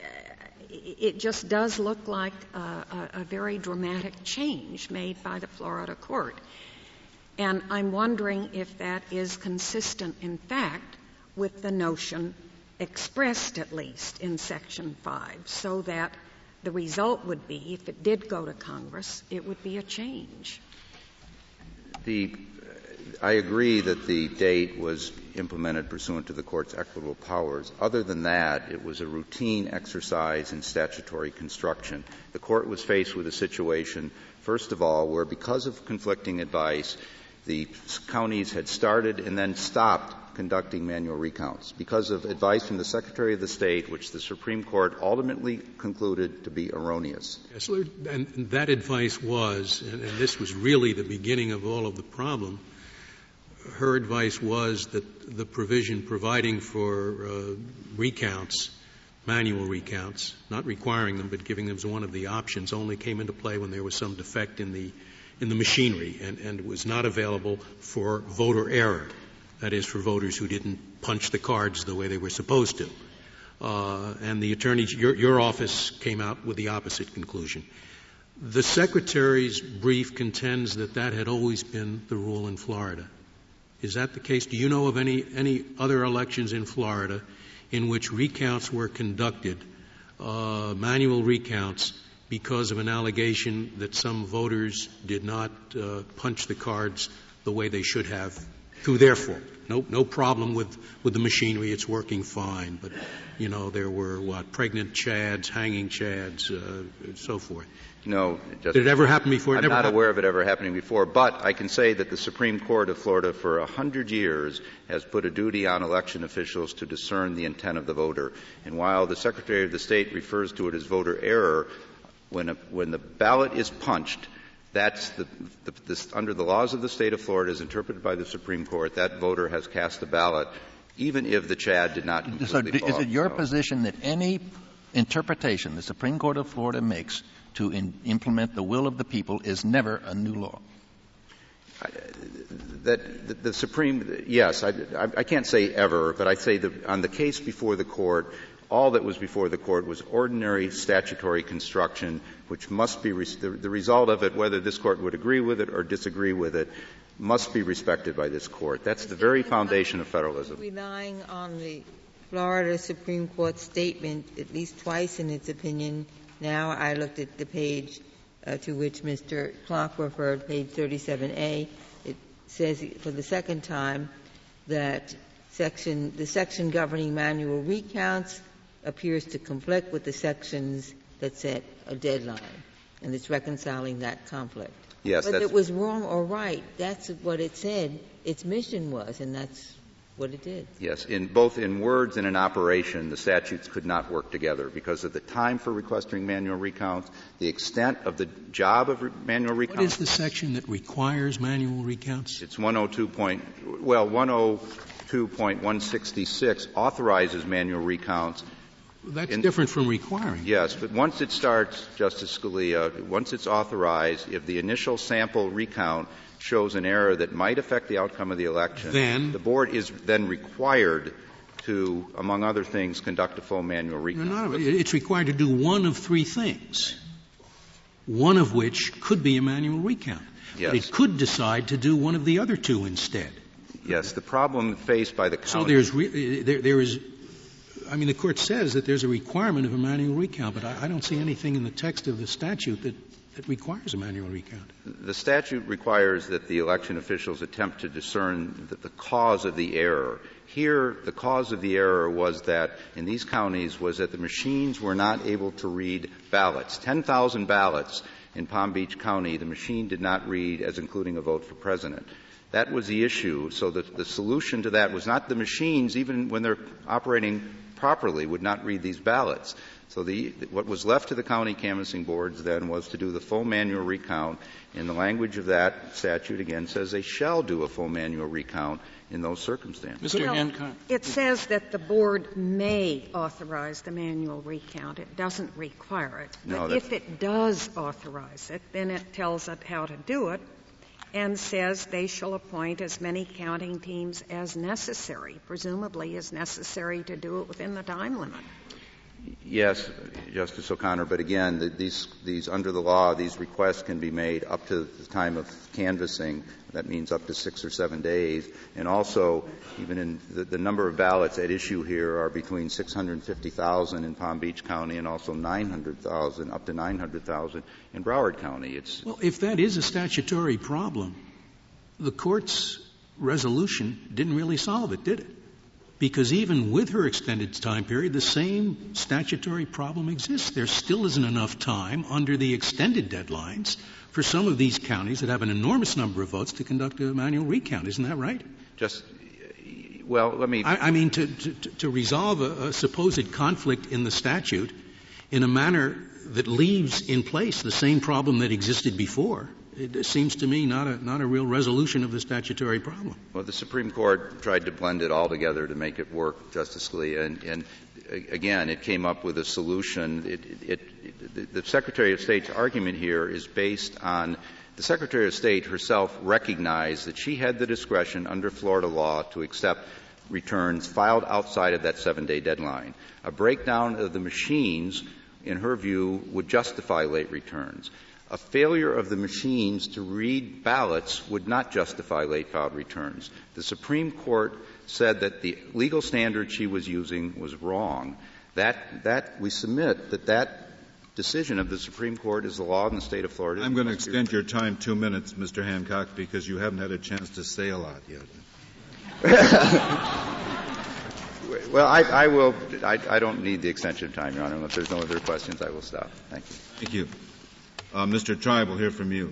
it just does look like a, a, a very dramatic change made by the Florida court. And I'm wondering if that is consistent, in fact, with the notion expressed at least in Section five, so that the result would be, if it did go to Congress, it would be a change. The, I agree that the date was implemented pursuant to the Court's equitable powers. Other than that, it was a routine exercise in statutory construction. The Court was faced with a situation, first of all, where because of conflicting advice, the counties had started and then stopped conducting manual recounts because of advice from the Secretary of the State, which the Supreme Court ultimately concluded to be erroneous. Yes, and that advice was, and this was really the beginning of all of the problem, her advice was that the provision providing for uh, recounts, manual recounts, not requiring them but giving them as one of the options, only came into play when there was some defect in the in the machinery and, and was not available for voter error. That is, for voters who didn't punch the cards the way they were supposed to. Uh, and the attorney, your, your office came out with the opposite conclusion. The Secretary's brief contends that that had always been the rule in Florida. Is that the case? Do you know of any, any other elections in Florida in which recounts were conducted, uh, manual recounts, because of an allegation that some voters did not uh, punch the cards the way they should have through their fault? No, no problem with, with the machinery. It's working fine. But, you know, there were, what, pregnant chads, hanging chads, uh, and so forth. No. Just, Did it ever happen before? It I'm never not happened. aware of it ever happening before. But I can say that the Supreme Court of Florida for a hundred years has put a duty on election officials to discern the intent of the voter. And while the Secretary of the State refers to it as voter error, when, a, when the ballot is punched, that's the, the this, under the laws of the state of Florida, as interpreted by the Supreme Court, that voter has cast a ballot, even if the Chad did not completely so d- fall is it your out. position that any interpretation the Supreme Court of Florida makes to in, implement the will of the people is never a new law? I, that the, the Supreme, yes, I, I, I can't say ever, but I say that on the case before the Court, all that was before the Court was ordinary statutory construction, which must be res- the, the result of it, whether this Court would agree with it or disagree with it, must be respected by this Court. That's the very foundation of federalism. Relying on the Florida Supreme Court statement at least twice in its opinion. Now I looked at the page uh, to which Mister Clark referred, page thirty-seven A. It says for the second time that section, the section governing manual recounts appears to conflict with the sections that set a deadline, and it's reconciling that conflict. Yes, whether that's it was wrong or right, that's what it said its mission was, and that's what it did. Yes, in both in words and in operation, the statutes could not work together because of the time for requesting manual recounts, the extent of the job of re- manual recounts. What is the section that requires manual recounts? It's one oh two point, well, one oh two point one sixty-six authorizes manual recounts. That's in, different from requiring. Yes, but once it starts, Justice Scalia, once it's authorized, if the initial sample recount shows an error that might affect the outcome of the election, then the board is then required to, among other things, conduct a full manual recount. No, no, it's required to do one of three things, one of which could be a manual recount. Yes. But it could decide to do one of the other two instead. Yes, the problem faced by the county. So there's re- there, there is. I mean, the Court says that there's a requirement of a manual recount, but I, I don't see anything in the text of the statute that, that requires a manual recount. The statute requires that the election officials attempt to discern the, the cause of the error. Here, the cause of the error was that, in these counties, was that the machines were not able to read ballots. ten thousand ballots in Palm Beach County, the machine did not read as including a vote for president. That was the issue. So the, the solution to that was not the machines, even when they're operating properly, would not read these ballots. So the, what was left to the county canvassing boards then was to do the full manual recount. And the language of that statute, again, says they shall do a full manual recount in those circumstances. Mister Well, Hancock. It says that the board may authorize the manual recount. It doesn't require it. No, but if it does authorize it, then it tells it how to do it and says they shall appoint as many counting teams as necessary, presumably as necessary to do it within the time limit. Yes, Justice O'Connor, but again, the, these, these, under the law, these requests can be made up to the time of canvassing. That means up to six or seven days. And also, even in the, the number of ballots at issue here are between six hundred fifty thousand in Palm Beach County and also nine hundred thousand, up to nine hundred thousand in Broward County. It's well, if that is a statutory problem, the court's resolution didn't really solve it, did it? Because even with her extended time period, the same statutory problem exists. There still isn't enough time under the extended deadlines for some of these counties that have an enormous number of votes to conduct a manual recount. Isn't that right? Just, well, let me... I, I mean, to, to, to resolve a, a supposed conflict in the statute in a manner that leaves in place the same problem that existed before, it seems to me not a, not a real resolution of the statutory problem. Well, the Supreme Court tried to blend it all together to make it work, Justice Scalia, and, and again, it came up with a solution. It, it, it, the Secretary of State's argument here is based on the Secretary of State herself recognized that she had the discretion under Florida law to accept returns filed outside of that seven-day deadline. A breakdown of the machines, in her view, would justify late returns. A failure of the machines to read ballots would not justify late filed returns. The Supreme Court said that the legal standard she was using was wrong. That, that, we submit that that decision of the Supreme Court is the law in the state of Florida. I'm going to extend your time two minutes, Mister Hancock, because you haven't had a chance to say a lot yet. Well, I, I will, I, I don't need the extension of time, Your Honor. If there's no other questions, I will stop. Thank you. Thank you. Uh, Mister Tribe, we'll hear from you.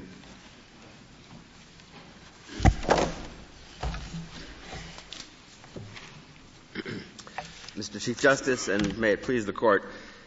Mister Chief Justice, and may it please the Court,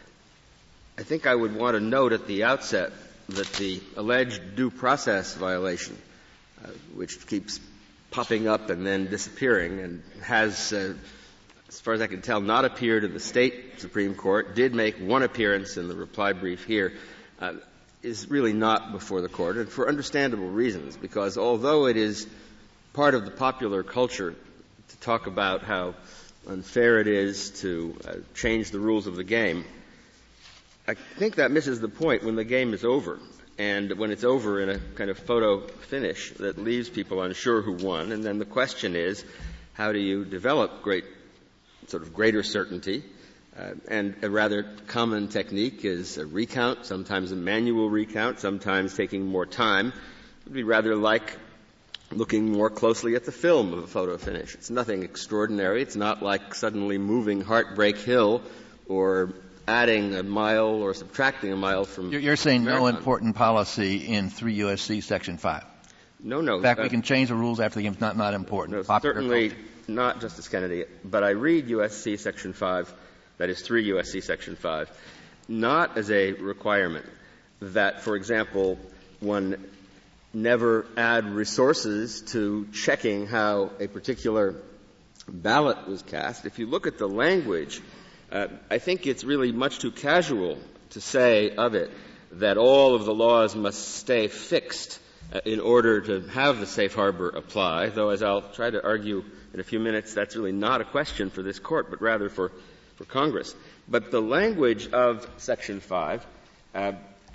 I think I would want to note at the outset that the alleged due process violation, uh, which keeps popping up and then disappearing and has, uh, as far as I can tell, not appeared in the State Supreme Court, did make one appearance in the reply brief here, uh, is really not before the Court, and for understandable reasons, because although it is part of the popular culture to talk about how unfair it is to uh, change the rules of the game, I think that misses the point when the game is over, and when it's over in a kind of photo finish that leaves people unsure who won, and then the question is, how do you develop great, sort of greater certainty? Uh, and a rather common technique is a recount, sometimes a manual recount, sometimes taking more time. It would be rather like looking more closely at the film of a photo finish. It's nothing extraordinary. It's not like suddenly moving Heartbreak Hill or adding a mile or subtracting a mile from You're, you're saying marathon. No important policy in three U S C Section five? No, no. In fact, uh, we can change the rules after the game. It's not, not important. No, Popular certainly culture. not, Justice Kennedy. But I read U S C Section five, that is three U S C Section five, not as a requirement that, for example, one never add resources to checking how a particular ballot was cast. If you look at the language, uh, I think it's really much too casual to say of it that all of the laws must stay fixed uh, in order to have the safe harbor apply, though as I'll try to argue in a few minutes, that's really not a question for this Court, but rather for, for Congress. But the language of Section five uh,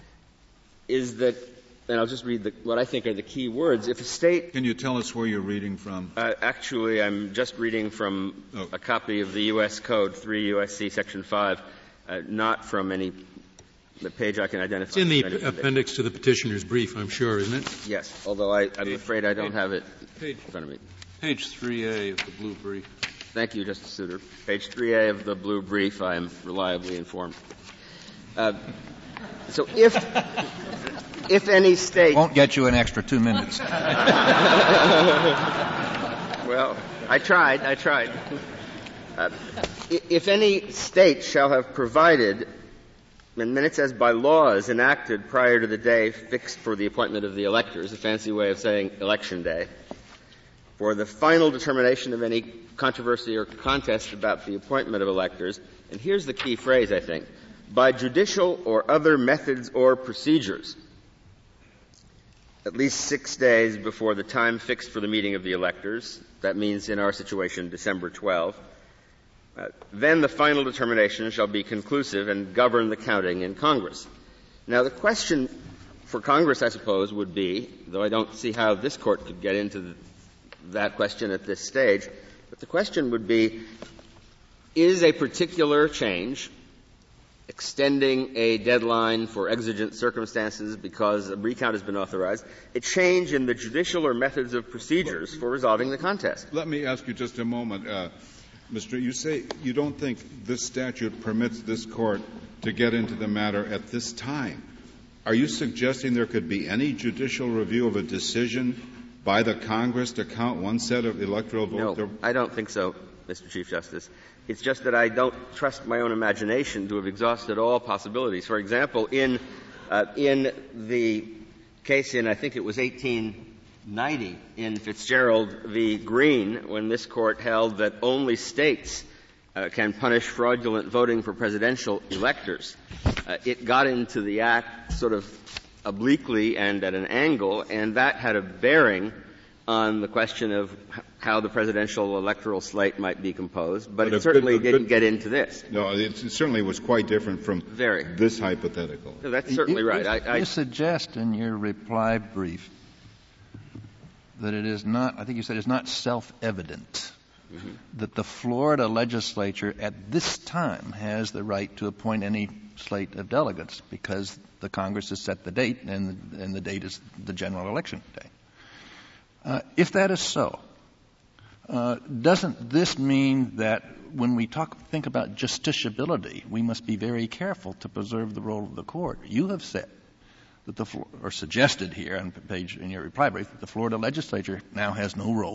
is that, and I'll just read the, what I think are the key words. If a state... Can you tell us where you're reading from? Uh, actually, I'm just reading from oh. a copy of the U S Code, three U S C Section five, uh, not from any the page I can identify. It's in the appendix. appendix to the petitioner's brief, I'm sure, isn't it? Yes, although I, I'm page, afraid I don't page, have it page, in front of me. Page three A of the blue brief. Thank you, Justice Souter. Page three A of the blue brief, I am reliably informed. Uh, so if... If any state won't get you an extra two minutes. Well, I tried. I tried. Uh, if any state shall have provided And then it says, by laws enacted prior to the day fixed for the appointment of the electors, a fancy way of saying election day, for the final determination of any controversy or contest about the appointment of electors. And here's the key phrase, I think, by judicial or other methods or procedures, at least six days before the time fixed for the meeting of the electors. That means, in our situation, December twelfth. Uh, then the final determination shall be conclusive and govern the counting in Congress. Now, the question for Congress, I suppose, would be, though I don't see how this Court could get into the, that question at this stage, but the question would be, is a particular change extending a deadline for exigent circumstances because a recount has been authorized, a change in the judicial or methods of procedures for resolving the contest? Let me ask you just a moment. Uh, Mister You say you don't think this statute permits this Court to get into the matter at this time. Are you suggesting there could be any judicial review of a decision by the Congress to count one set of electoral votes? No, I don't think so, Mister Chief Justice. It's just that I don't trust my own imagination to have exhausted all possibilities. For example, in uh, in the case in, I think it was eighteen ninety, in Fitzgerald v. Green, when this Court held that only states uh, can punish fraudulent voting for presidential electors, uh, it got into the Act sort of obliquely and at an angle, and that had a bearing on the question of how the presidential electoral slate might be composed, but, but it certainly good, didn't good, get into this. No, it, it certainly was quite different from Very. this hypothetical. No, that's certainly you, right. You, I, I you suggest in your reply brief that it is not, I think you said it's not self-evident mm-hmm. that the Florida legislature at this time has the right to appoint any slate of delegates because the Congress has set the date and, and the date is the general election day. Uh, if that is so, uh, doesn't this mean that when we talk, think about justiciability, we must be very careful to preserve the role of the court? You have said that the, or suggested here on page in your reply brief, that the Florida legislature now has no role.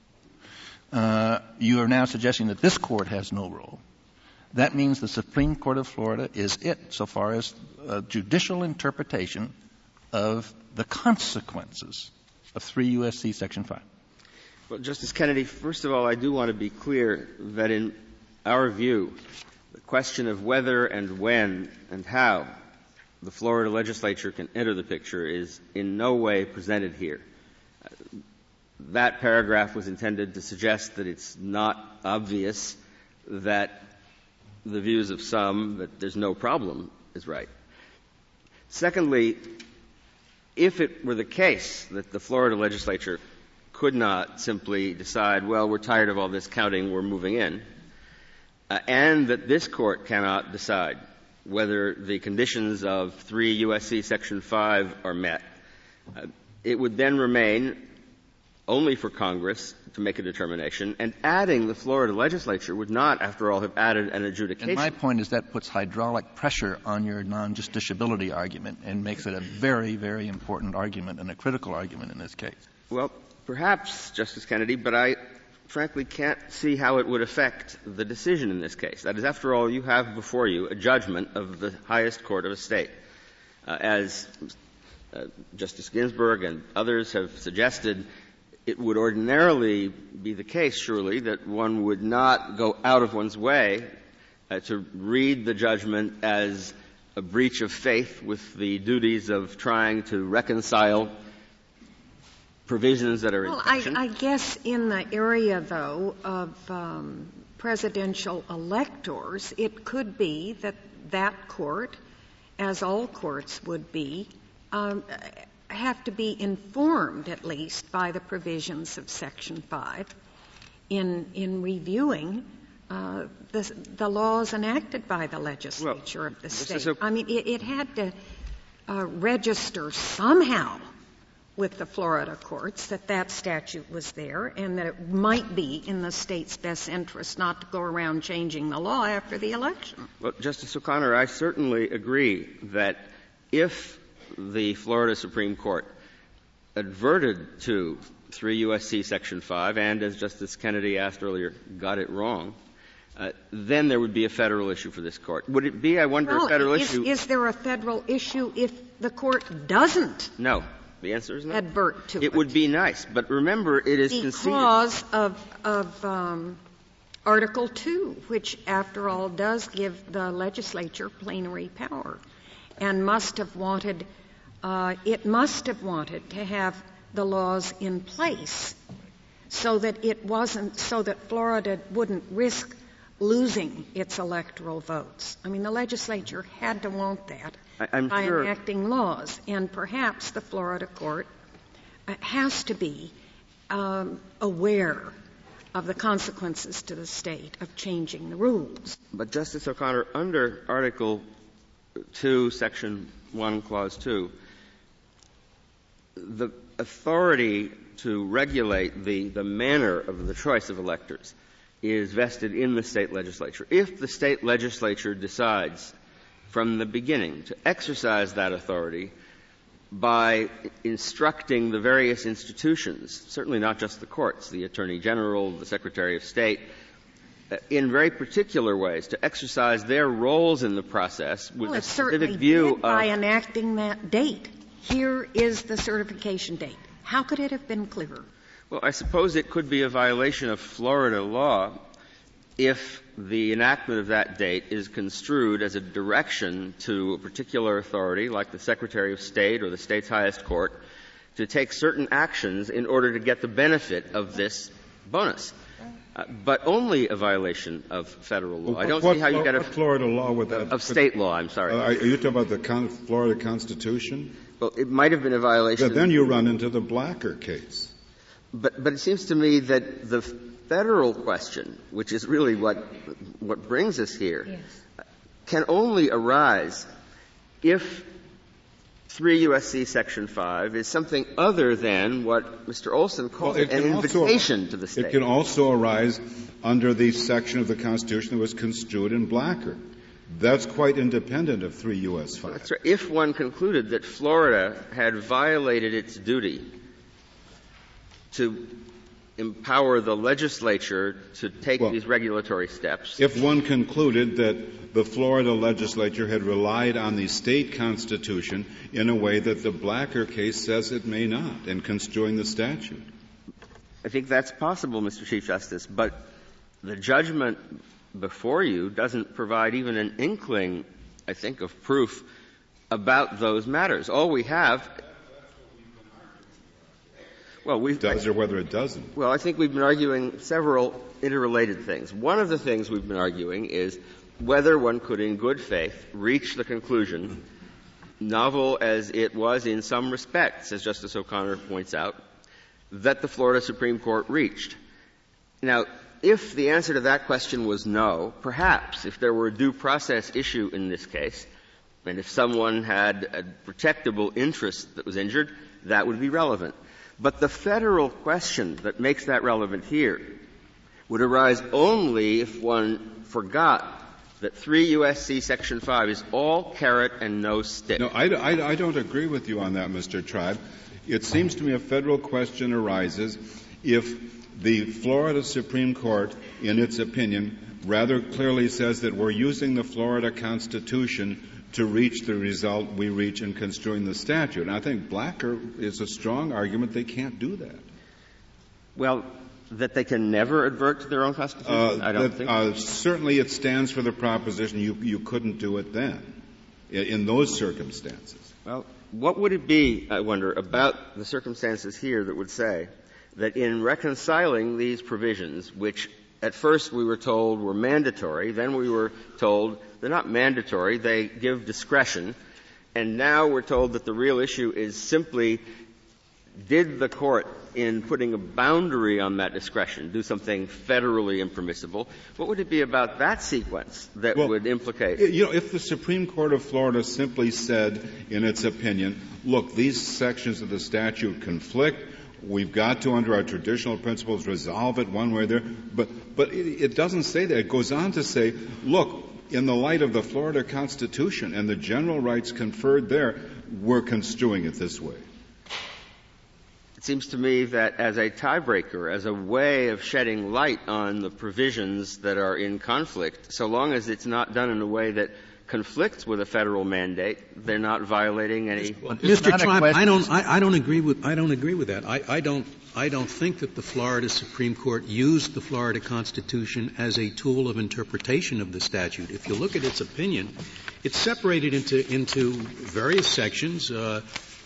Uh, you are now suggesting that this court has no role. That means the Supreme Court of Florida is it so far as uh, judicial interpretation of the consequences of three U S C Section five. Well, Justice Kennedy, first of all, I do want to be clear that in our view, the question of whether and when and how the Florida legislature can enter the picture is in no way presented here. Uh, that paragraph was intended to suggest that it's not obvious that the views of some that there's no problem is right. Secondly, if it were the case that the Florida legislature could not simply decide, well, we're tired of all this counting, we're moving in, uh, and that this court cannot decide whether the conditions of three U S C Section five are met, uh, it would then remain only for Congress to make a determination, and adding the Florida legislature would not, after all, have added an adjudication. And my point is that puts hydraulic pressure on your non-justiciability argument and makes it a very, very important argument and a critical argument in this case. Well, perhaps, Justice Kennedy, but I frankly can't see how it would affect the decision in this case. That is, after all, you have before you a judgment of the highest court of a state. Uh, as uh, Justice Ginsburg and others have suggested, it would ordinarily be the case, surely, that one would not go out of one's way uh, to read the judgment as a breach of faith with the duties of trying to reconcile provisions that are well, in question. I, I guess in the area, though, of um, presidential electors, it could be that that court, as all courts would be, um, have to be informed, at least, by the provisions of Section five in in reviewing uh, the, the laws enacted by the legislature well, of the state. So I mean, it, it had to uh, register somehow with the Florida courts that that statute was there and that it might be in the state's best interest not to go around changing the law after the election. Well, Justice O'Connor, I certainly agree that if the Florida Supreme Court adverted to three U S C Section five and, as Justice Kennedy asked earlier, got it wrong, uh, then there would be a federal issue for this court. Would it be, I wonder, well, a federal is, issue? Is there a federal issue if the court doesn't? No. The answer is no. Advert to it. It would be nice, but remember, it is because conceded. Because of, of um, Article two, which, after all, does give the legislature plenary power, and must have wanted, uh, it must have wanted to have the laws in place so that it wasn't, so that Florida wouldn't risk losing its electoral votes. I mean, the legislature had to want that I, I'm by sure. enacting laws, and perhaps the Florida court uh, has to be um, aware of the consequences to the state of changing the rules. But, Justice O'Connor, under Article two, Section one, Clause two, the authority to regulate the, the manner of the choice of electors is vested in the state legislature. If the state legislature decides from the beginning to exercise that authority by instructing the various institutions, certainly not just the courts, the Attorney General, the Secretary of State, uh, in very particular ways to exercise their roles in the process with well, a it specific certainly view did of by enacting that date. Here is the certification date. How could it have been clearer? Well, I suppose it could be a violation of Florida law if the enactment of that date is construed as a direction to a particular authority, like the Secretary of State or the state's highest court, to take certain actions in order to get the benefit of this bonus. Uh, but only a violation of federal law. Well, I don't what, see how you get a Florida law with that. Of state law, I'm sorry. Uh, are you talking about the con- Florida Constitution? Well, it might have been a violation. But then you run into the Blacker case. But, but it seems to me that the federal question, which is really what what brings us here, yes. can only arise if three U S C Section five is something other than what Mister Olson called well, it an invitation also, to the state. It can also arise under the section of the Constitution that was construed in Blacker. That's quite independent of three U S five. That's right. If one concluded that Florida had violated its duty to empower the legislature to take well, these regulatory steps. If one concluded that the Florida legislature had relied on the state constitution in a way that the Blacker case says it may not in construing the statute. I think that's possible, Mister Chief Justice, but the judgment before you doesn't provide even an inkling, I think, of proof about those matters. All we have Well, we've does or whether it doesn't. Well, I think we've been arguing several interrelated things. One of the things we've been arguing is whether one could, in good faith, reach the conclusion, novel as it was in some respects, as Justice O'Connor points out, that the Florida Supreme Court reached. Now, if the answer to that question was no, perhaps if there were a due process issue in this case, and if someone had a protectable interest that was injured, that would be relevant. But the federal question that makes that relevant here would arise only if one forgot that three U S C Section five is all carrot and no stick. No, I, I, I don't agree with you on that, Mister Tribe. It seems to me a federal question arises if the Florida Supreme Court, in its opinion, rather clearly says that we're using the Florida Constitution to reach the result we reach in construing the statute. And I think Blacker is a strong argument they can't do that. Well, that they can never advert to their own Constitution? Uh, I don't that, think uh, certainly it stands for the proposition you, you couldn't do it then, in, in those circumstances. Well, what would it be, I wonder, about the circumstances here that would say that in reconciling these provisions, which at first we were told were mandatory, then we were told they're not mandatory, they give discretion, and now we're told that the real issue is simply did the court, in putting a boundary on that discretion, do something federally impermissible? What would it be about that sequence that well, would implicate? You know, if the Supreme Court of Florida simply said, in its opinion, look, these sections of the statute conflict, we've got to, under our traditional principles, resolve it one way or the other, but, but it, it doesn't say that. It goes on to say, look, in the light of the Florida Constitution and the general rights conferred there, we're construing it this way. seems to me that as a tiebreaker, as a way of shedding light on the provisions that are in conflict, so long as it's not done in a way that conflicts with a federal mandate, they're not violating any. Well, Mister Tribe, I don't, I, I don't agree with, I don't agree with that. I, I don't, I don't think that the Florida Supreme Court used the Florida Constitution as a tool of interpretation of the statute. If you look at its opinion, it's separated into, into various sections, uh,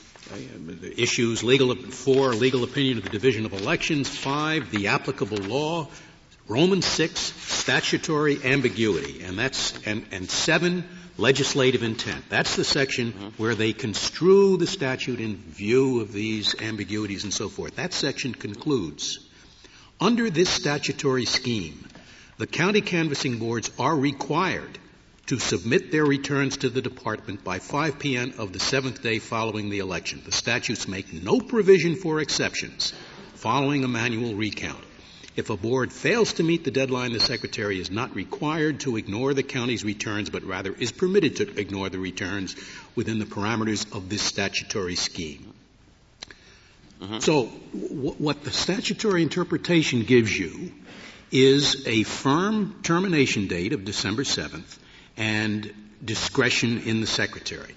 issues, legal, four, legal opinion of the Division of Elections, five, the applicable law, Roman six, statutory ambiguity, and that's and, and seven, legislative intent. That's the section mm-hmm. where they construe the statute in view of these ambiguities and so forth. That section concludes, under this statutory scheme, the county canvassing boards are required to submit their returns to the department by five p.m. of the seventh day following the election. The statutes make no provision for exceptions following a manual recount. If a board fails to meet the deadline, the secretary is not required to ignore the county's returns, but rather is permitted to ignore the returns within the parameters of this statutory scheme. Uh-huh. So w- what the statutory interpretation gives you is a firm termination date of December seventh and discretion in the secretary.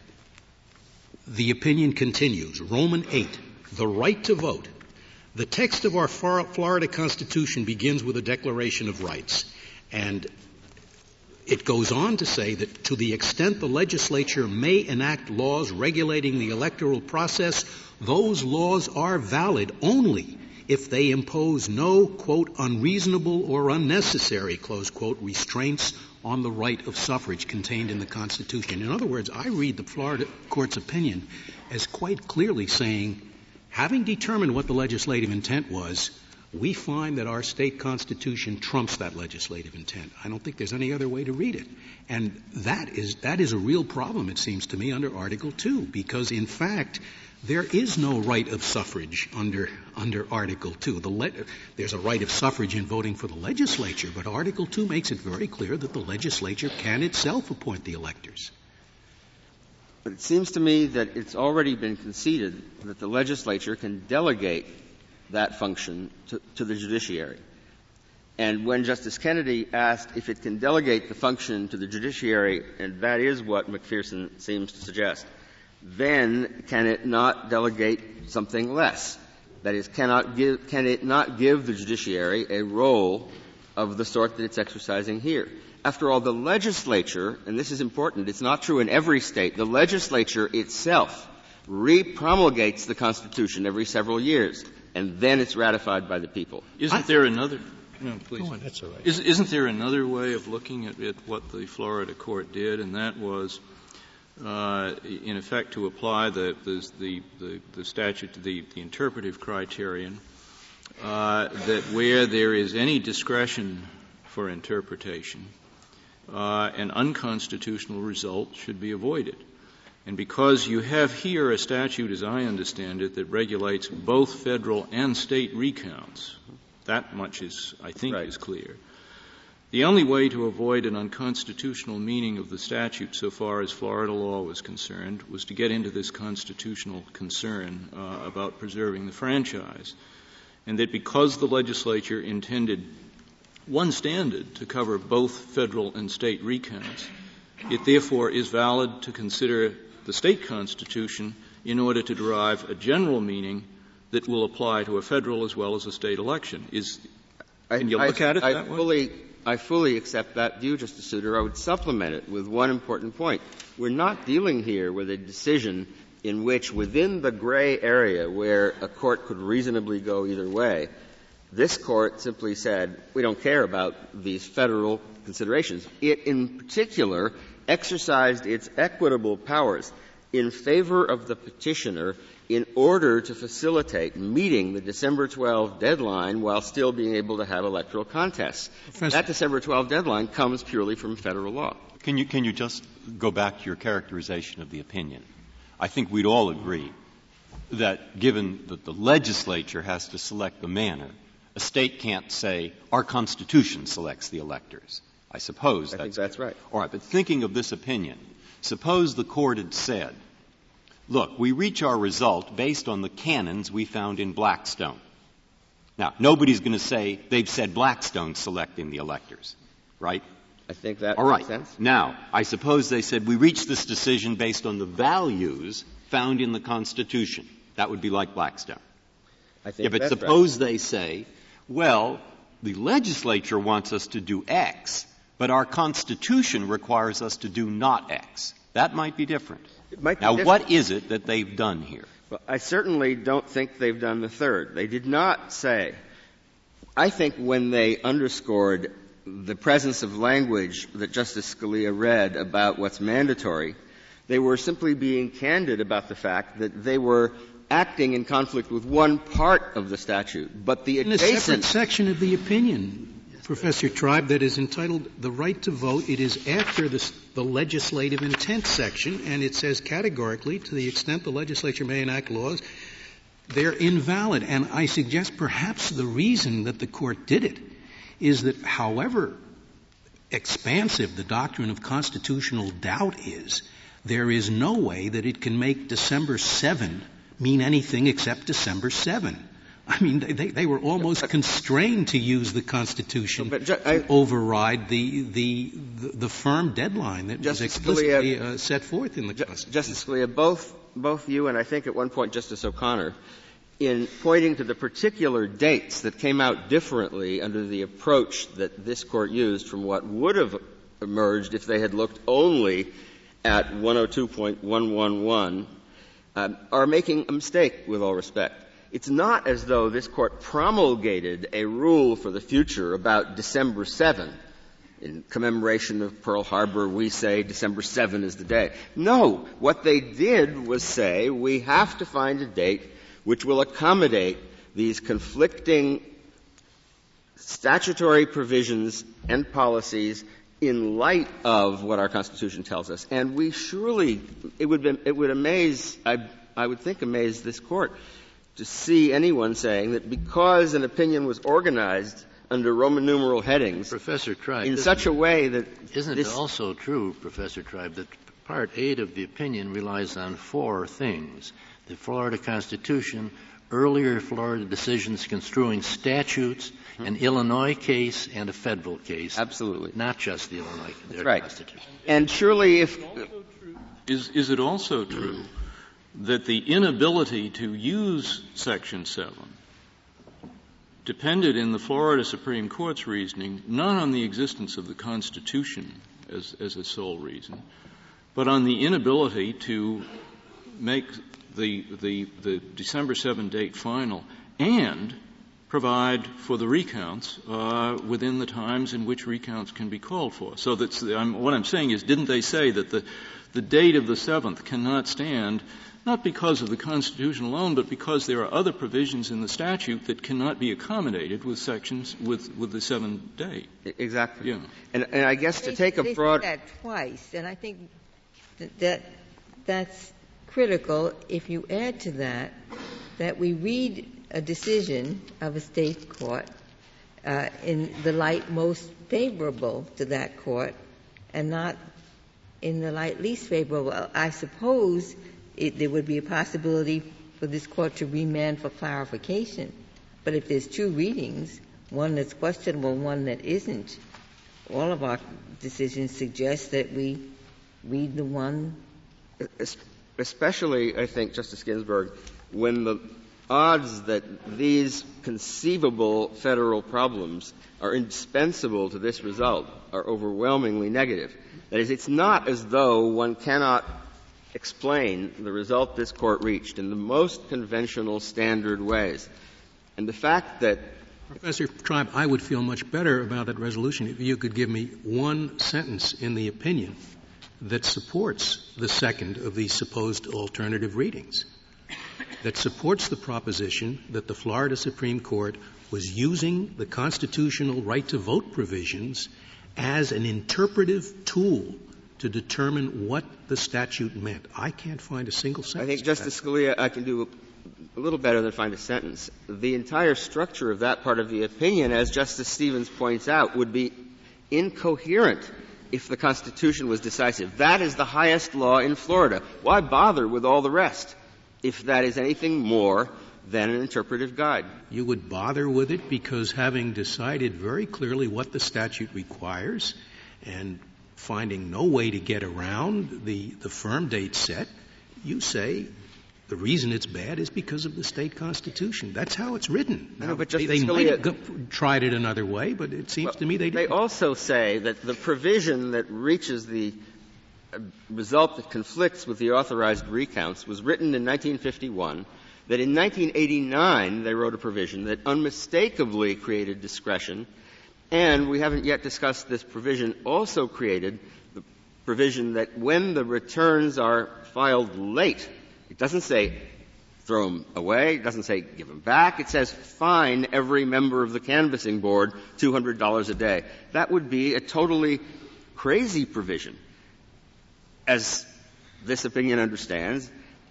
The opinion continues. Roman eight, the right to vote. The text of our Florida Constitution begins with a Declaration of Rights, and it goes on to say that to the extent the legislature may enact laws regulating the electoral process, those laws are valid only if they impose no, quote, unreasonable or unnecessary, close quote, restraints on the right of suffrage contained in the Constitution. In other words, I read the Florida court's opinion as quite clearly saying, having determined what the legislative intent was, we find that our state constitution trumps that legislative intent. I don't think there's any other way to read it. And that is, that is a real problem, it seems to me, under Article two, because in fact, there is no right of suffrage under, under Article two. The le- there's a right of suffrage in voting for the legislature, but Article two makes it very clear that the legislature can itself appoint the electors. But it seems to me that it's already been conceded that the legislature can delegate that function to, to the judiciary. And when Justice Kennedy asked if it can delegate the function to the judiciary, and that is what McPherson seems to suggest, then can it not delegate something less? That is, cannot give, can it not give the judiciary a role of the sort that it's exercising here? After all, the legislature, and this is important, it's not true in every state, the legislature itself re-promulgates the Constitution every several years, and then it's ratified by the people. Isn't I, there another no, please. Go on, that's all right. Is, isn't there another way of looking at, at what the Florida court did, and that was, uh, in effect, to apply the the the, the, the statute, the, the interpretive criterion, uh, that where there is any discretion for interpretation, Uh, an unconstitutional result should be avoided. And because you have here a statute, as I understand it, that regulates both federal and state recounts, that much is, I think, right. is clear. The only way to avoid an unconstitutional meaning of the statute so far as Florida law was concerned was to get into this constitutional concern uh, about preserving the franchise. And that because the legislature intended one standard to cover both federal and state recounts, it therefore is valid to consider the state constitution in order to derive a general meaning that will apply to a federal as well as a state election. Is, can you I, look at it I that fully, way? I fully accept that view, Justice Souter. I would supplement it with one important point. We're not dealing here with a decision in which within the gray area where a court could reasonably go either way, this court simply said, we don't care about these federal considerations. It, in particular, exercised its equitable powers in favor of the petitioner in order to facilitate meeting the December twelfth deadline while still being able to have electoral contests. Professor. That December twelfth deadline comes purely from federal law. Can you, can you just go back to your characterization of the opinion? I think we'd all agree that given that the legislature has to select the manner, a state can't say, our Constitution selects the electors. I suppose I that's think that's right. All right, but thinking of this opinion, suppose the court had said look, we reach our result based on the canons we found in Blackstone. Now, nobody's going to say they've said Blackstone selecting the electors, right? I think that All makes right. sense. Now, I suppose they said we reached this decision based on the values found in the Constitution. That would be like Blackstone. I think yeah, but that's suppose right. they say, well, the legislature wants us to do X, but our Constitution requires us to do not X. That might be different. It might be now, different. what is it that they've done here? Well, I certainly don't think they've done the third. They did not say. I think when they underscored the presence of language that Justice Scalia read about what's mandatory, they were simply being candid about the fact that they were acting in conflict with one part of the statute, but the in adjacent a separate section of the opinion, Professor Tribe, that is entitled "The Right to Vote." It is after the, the legislative intent section, and it says categorically, to the extent the legislature may enact laws, they're invalid. And I suggest perhaps the reason that the Court did it is that, however expansive the doctrine of constitutional doubt is, there is no way that it can make December seventh mean anything except December seventh. I mean, they, they were almost constrained to use the Constitution but ju- I, to override the, the, the, the firm deadline that Justice was explicitly Scalia, uh, set forth in the Ju- Constitution. Justice Scalia, both, both you and I think at one point Justice O'Connor, in pointing to the particular dates that came out differently under the approach that this Court used from what would have emerged if they had looked only at one oh two point one one one, um, are making a mistake, with all respect. It's not as though this Court promulgated a rule for the future about December seventh. In commemoration of Pearl Harbor, we say December seventh is the day. No. What they did was say we have to find a date which will accommodate these conflicting statutory provisions and policies in light of what our Constitution tells us. And we surely, it would, be, it would amaze, I, I would think amaze this Court to see anyone saying that because an opinion was organized under Roman numeral headings Professor Tribe, in such a way that isn't this it also true, Professor Tribe, that Part eight of the opinion relies on four things: the Florida Constitution, earlier Florida decisions construing statutes, mm-hmm. an Illinois case, and a federal case. Absolutely. Not just the Illinois That's right. Constitution. And surely if Is, is it also true that the inability to use Section seven depended in the Florida Supreme Court's reasoning not on the existence of the Constitution as, as a sole reason, but on the inability to make the, the, the December seventh date final and provide for the recounts uh, within the times in which recounts can be called for. So that's the, I'm, what I'm saying is, didn't they say that the, the date of the seventh cannot stand not because of the Constitution alone, but because there are other provisions in the statute that cannot be accommodated with sections with, with the seventh day. Exactly. Yeah. And, and I guess to they, take a they broad said that twice, and I think that, that that's critical. If you add to that that we read a decision of a state court uh, in the light most favorable to that court, and not in the light least favorable, I suppose it, there would be a possibility for this court to remand for clarification. But if there's two readings, one that's questionable, one that isn't, all of our decisions suggest that we read the one. Especially, I think, Justice Ginsburg, when the odds that these conceivable federal problems are indispensable to this result are overwhelmingly negative. That is, it's not as though one cannot explain the result this Court reached in the most conventional, standard ways. And the fact that Professor Tribe, I would feel much better about that resolution if you could give me one sentence in the opinion that supports the second of these supposed alternative readings, that supports the proposition that the Florida Supreme Court was using the constitutional right to vote provisions as an interpretive tool to determine what the statute meant. I can't find a single sentence. I think, Justice Scalia, I can do a little better than find a sentence. The entire structure of that part of the opinion, as Justice Stevens points out, would be incoherent if the Constitution was decisive. That is the highest law in Florida. Why bother with all the rest if that is anything more than an interpretive guide? You would bother with it because having decided very clearly what the statute requires and finding no way to get around the, the firm date set, you say the reason it's bad is because of the state constitution. That's how it's written. Now, no, but they, they might have go, tried it another way, but it seems well, to me they They didn't. also say that the provision that reaches the uh, result that conflicts with the authorized recounts was written in nineteen fifty-one, that in nineteen eighty-nine they wrote a provision that unmistakably created discretion, and we haven't yet discussed this provision also created the provision that when the returns are filed late, it doesn't say throw them away. It doesn't say give them back. It says fine every member of the canvassing board two hundred dollars a day. That would be a totally crazy provision. As this opinion understands,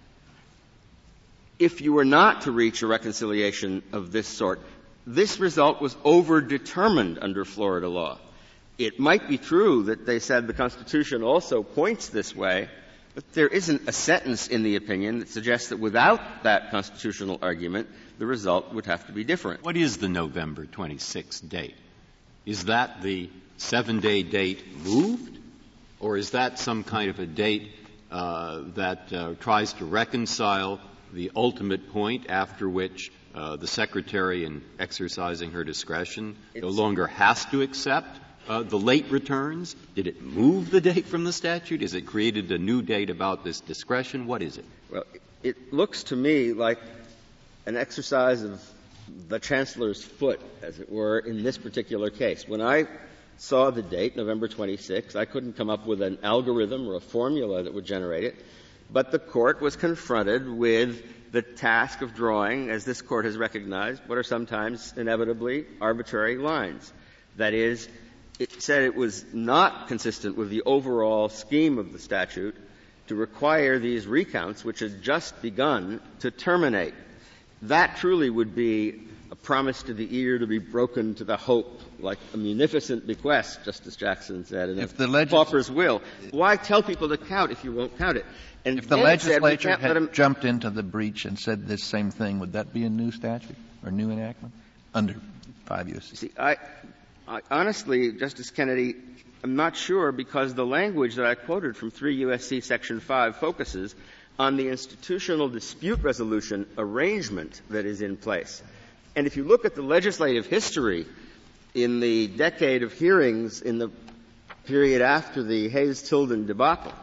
if you were not to reach a reconciliation of this sort, this result was overdetermined under Florida law. It might be true that they said the Constitution also points this way, but there isn't a sentence in the opinion that suggests that without that constitutional argument, the result would have to be different. What is the November twenty-sixth date? Is that the seven-day date moved, or is that some kind of a date uh, that uh, tries to reconcile the ultimate point after which uh, the Secretary, in exercising her discretion, it's, no longer has to accept Uh, the late returns? Did it move the date from the statute? Is it created a new date about this discretion? What is it? Well, it looks to me like an exercise of the Chancellor's foot, as it were, in this particular case. When I saw the date, November twenty-sixth, I couldn't come up with an algorithm or a formula that would generate it, but the Court was confronted with the task of drawing, as this Court has recognized, what are sometimes inevitably arbitrary lines. That is, it said it was not consistent with the overall scheme of the statute to require these recounts, which had just begun, to terminate. That truly would be a promise to the ear to be broken to the hope, like a munificent bequest, Justice Jackson said, and if a the legis- pauper's will. Why tell people to count if you won't count it? And if the said, legislature had them... jumped into the breach and said this same thing, would that be a new statute or new enactment under five U S C? See, I... I, honestly, Justice Kennedy, I'm not sure because the language that I quoted from three U S C Section five focuses on the institutional dispute resolution arrangement that is in place. And if you look at the legislative history in the decade of hearings in the period after the Hayes-Tilden debacle,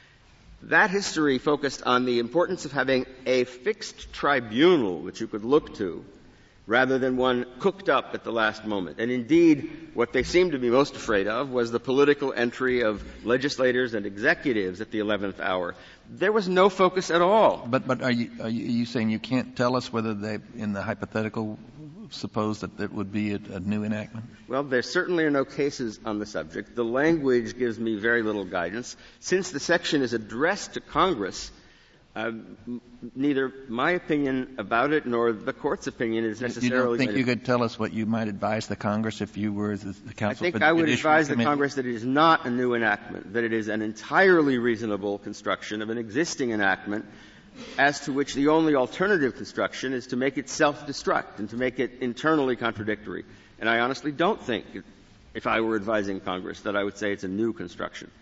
that history focused on the importance of having a fixed tribunal which you could look to rather than one cooked up at the last moment. And indeed, what they seemed to be most afraid of was the political entry of legislators and executives at the eleventh hour. There was no focus at all. But, but are you, are you saying you can't tell us whether they, in the hypothetical, suppose that it would be a, a new enactment? Well, there certainly are no cases on the subject. The language gives me very little guidance. Since the section is addressed to Congress, Uh, neither my opinion about it nor the Court's opinion is necessarily. You don't think you could tell us what you might advise the Congress if you were the, the counsel? I think for the I would advise committee? the Congress that it is not a new enactment, that it is an entirely reasonable construction of an existing enactment, as to which the only alternative construction is to make it self-destruct and to make it internally contradictory. And I honestly don't think, if I were advising Congress, that I would say it's a new construction.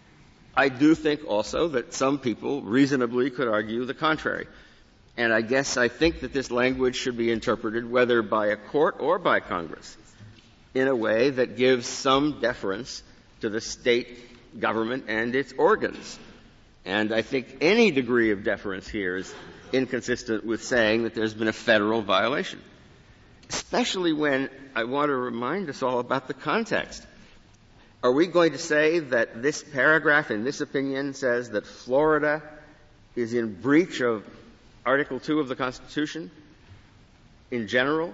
I do think also that some people reasonably could argue the contrary. And I guess I think that this language should be interpreted, whether by a court or by Congress, in a way that gives some deference to the state government and its organs. And I think any degree of deference here is inconsistent with saying that there's been a federal violation, especially when I want to remind us all about the context. Are we going to say that this paragraph in this opinion says that Florida is in breach of Article two of the Constitution in general?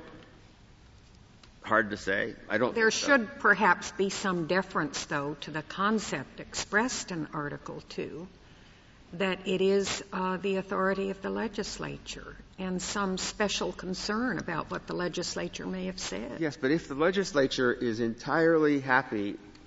Hard to say. I don't There think should so. perhaps be some deference, though, to the concept expressed in Article two, that it is uh, the authority of the legislature and some special concern about what the legislature may have said. Yes, but if the legislature is entirely happy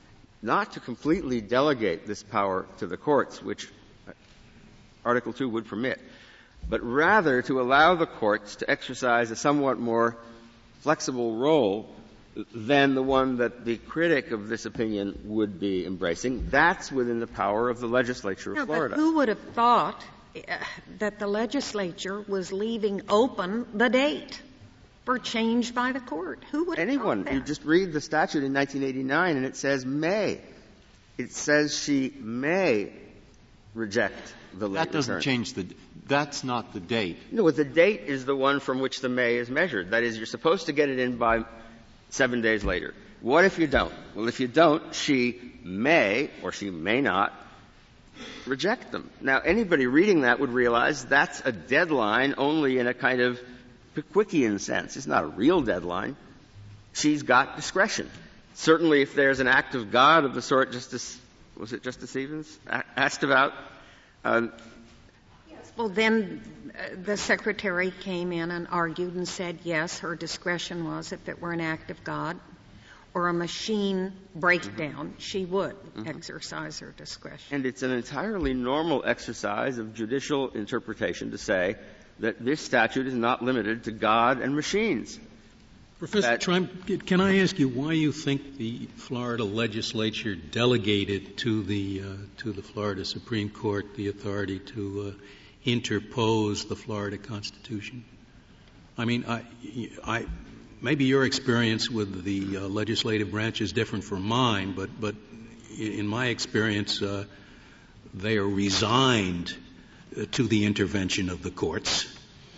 not to completely delegate this power to the courts, which Article two would permit, but rather to allow the courts to exercise a somewhat more flexible role than the one that the critic of this opinion would be embracing. That's within the power of the legislature of no, Florida. But who would have thought uh, that the legislature was leaving open the date for change by the court? Who would have Anyone. thought that? You just read the statute in nineteen eighty-nine and it says may. It says she may reject the late That doesn't return. change the — that's not the date. No, the date is the one from which the may is measured. That is, you're supposed to get it in by seven days later. What if you don't? Well, if you don't, she may, or she may not, reject them. Now, anybody reading that would realize that's a deadline only in a kind of Pickwickian sense. It's not a real deadline. She's got discretion. Certainly, if there's an act of God of the sort Justice, was it Justice Stevens asked about? Um, Well, then uh, the Secretary came in and argued and said, yes, her discretion was if it were an act of God or a machine breakdown, mm-hmm. she would mm-hmm. exercise her discretion. And it's an entirely normal exercise of judicial interpretation to say that this statute is not limited to God and machines. Professor Trump, can I ask you why you think the Florida legislature delegated to the uh, to the Florida Supreme Court the authority to uh, interpose the Florida Constitution? I mean, I, I, maybe your experience with the uh, legislative branch is different from mine, but but in my experience, uh, they are resigned uh, to the intervention of the courts.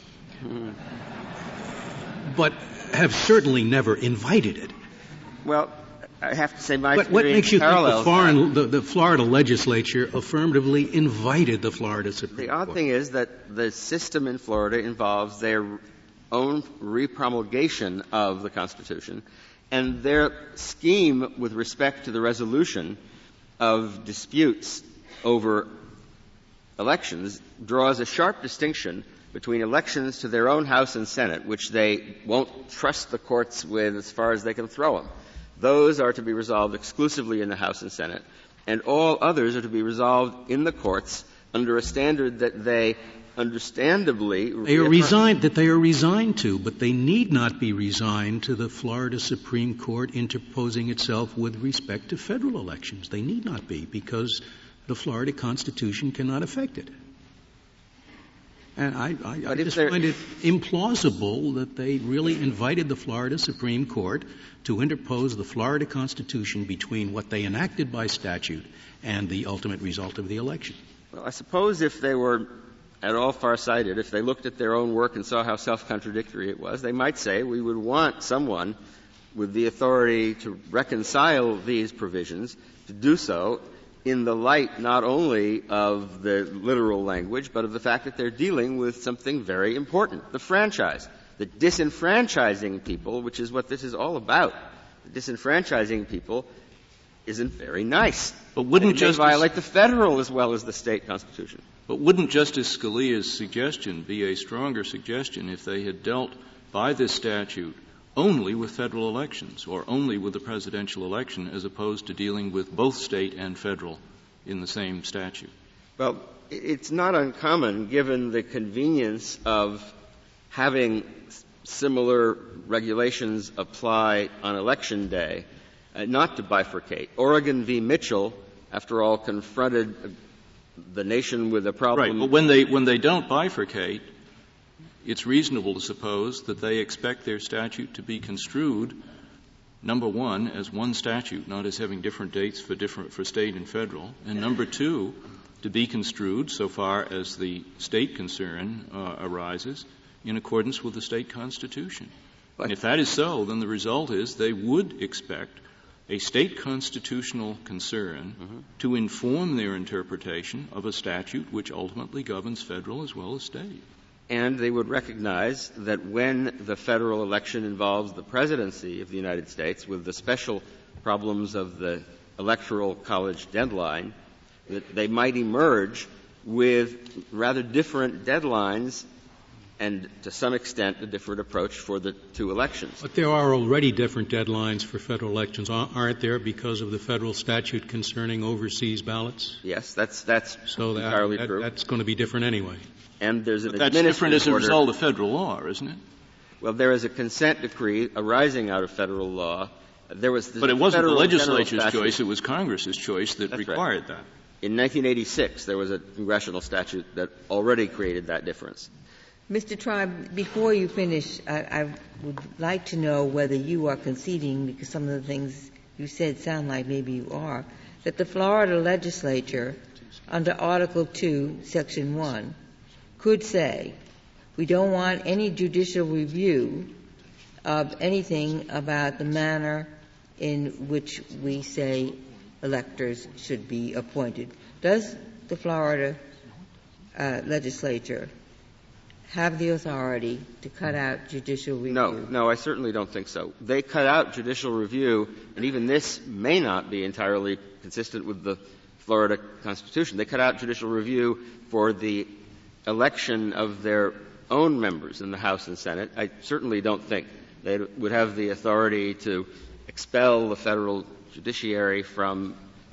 But have certainly never invited it. Well, I have to say my but experience what makes you think the, foreign, the, the Florida legislature affirmatively invited the Florida Supreme Court? The odd Court? thing is that the system in Florida involves their own repromulgation of the Constitution, and their scheme with respect to the resolution of disputes over elections draws a sharp distinction between elections to their own House and Senate, which they won't trust the courts with as far as they can throw them. Those are to be resolved exclusively in the House and Senate, and all others are to be resolved in the courts under a standard that they understandably they are resigned that they are resigned to, but they need not be resigned to the Florida Supreme Court interposing itself with respect to federal elections. They need not be, because the Florida Constitution cannot affect it. And I, I, I just find it implausible that they really invited the Florida Supreme Court to interpose the Florida Constitution between what they enacted by statute and the ultimate result of the election. Well, I suppose if they were at all farsighted, if they looked at their own work and saw how self-contradictory it was, they might say we would want someone with the authority to reconcile these provisions to do so in the light not only of the literal language, but of the fact that they're dealing with something very important, the franchise. The disenfranchising people, which is what this is all about, the disenfranchising people isn't very nice. But wouldn't it Justice, may violate the federal as well as the state constitution. But wouldn't Justice Scalia's suggestion be a stronger suggestion if they had dealt by this statute only with federal elections or only with the presidential election as opposed to dealing with both state and federal in the same statute? Well, it's not uncommon, given the convenience of having similar regulations apply on election day, uh, not to bifurcate. Oregon v. Mitchell, after all, confronted the nation with a problem. Right, but when they, when they don't bifurcate, it's reasonable to suppose that they expect their statute to be construed, number one, as one statute, not as having different dates for different for state and federal, and number two, to be construed, so far as the state concern uh, arises, in accordance with the state constitution. And if that is so, then the result is they would expect a state constitutional concern mm-hmm. to inform their interpretation of a statute which ultimately governs federal as well as state. And they would recognize that when the federal election involves the presidency of the United States with the special problems of the electoral college deadline, that they might emerge with rather different deadlines and to some extent a different approach for the two elections. But there are already different deadlines for federal elections, aren't there, because of the federal statute concerning overseas ballots? Yes, that's that's so that, entirely that, true. That's going to be different anyway. And there's an but that's different as a order. result of federal law, isn't it? Well, there is a consent decree arising out of federal law. There was but it wasn't the legislature's statute. choice; it was Congress's choice that That's required right. that. In nineteen eighty-six, there was a congressional statute that already created that difference. Mister Tribe, before you finish, I, I would like to know whether you are conceding, because some of the things you said sound like maybe you are, that the Florida legislature, under Article two, Section one, could say, we don't want any judicial review of anything about the manner in which we say electors should be appointed. Does the Florida uh, legislature have the authority to cut out judicial review? No, no, I certainly don't think so. They cut out judicial review, and even this may not be entirely consistent with the Florida Constitution. They cut out judicial review for the election of their own members in the House and Senate. I certainly don't think they would have the authority to expel the federal judiciary from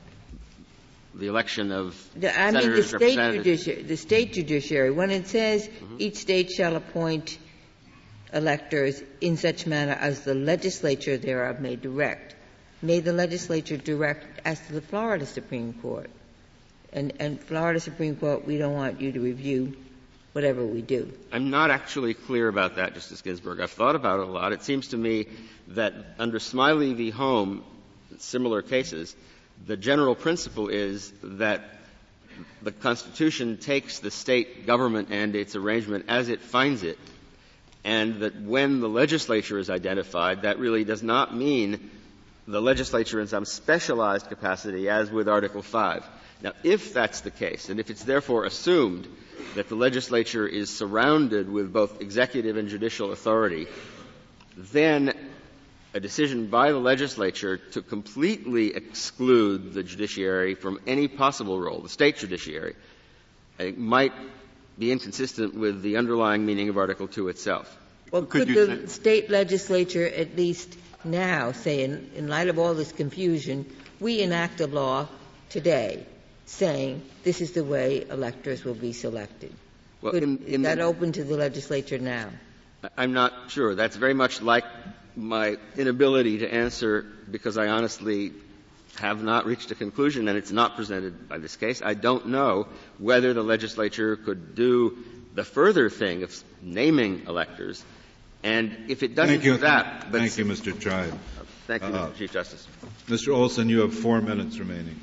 the election of the, I mean the state judiciary, the state judiciary, when it says mm-hmm. each state shall appoint electors in such manner as the legislature thereof may direct, may the legislature direct as to the Florida Supreme Court. And, and Florida Supreme Court, we don't want you to review whatever we do. I'm not actually clear about that, Justice Ginsburg. I've thought about it a lot. It seems to me that under Smiley v. Home, similar cases, the general principle is that the Constitution takes the state government and its arrangement as it finds it, and that when the legislature is identified, that really does not mean the legislature in some specialized capacity, as with Article five. Now, if that's the case, and if it's therefore assumed that the legislature is surrounded with both executive and judicial authority, then a decision by the legislature to completely exclude the judiciary from any possible role, the state judiciary, it might be inconsistent with the underlying meaning of Article two itself. Well, could, could the say- state legislature at least now say, in, in light of all this confusion, we enact a law today saying this is the way electors will be selected? Well, could, in, in is that the, open to the legislature now? I'm not sure. That's very much like my inability to answer, because I honestly have not reached a conclusion, and it's not presented by this case. I don't know whether the legislature could do the further thing of naming electors, and if it doesn't thank do you. that... But thank you, Mister Tribe. Uh, thank you, uh, Mister Chief Justice. Mister Olson, you have four minutes remaining.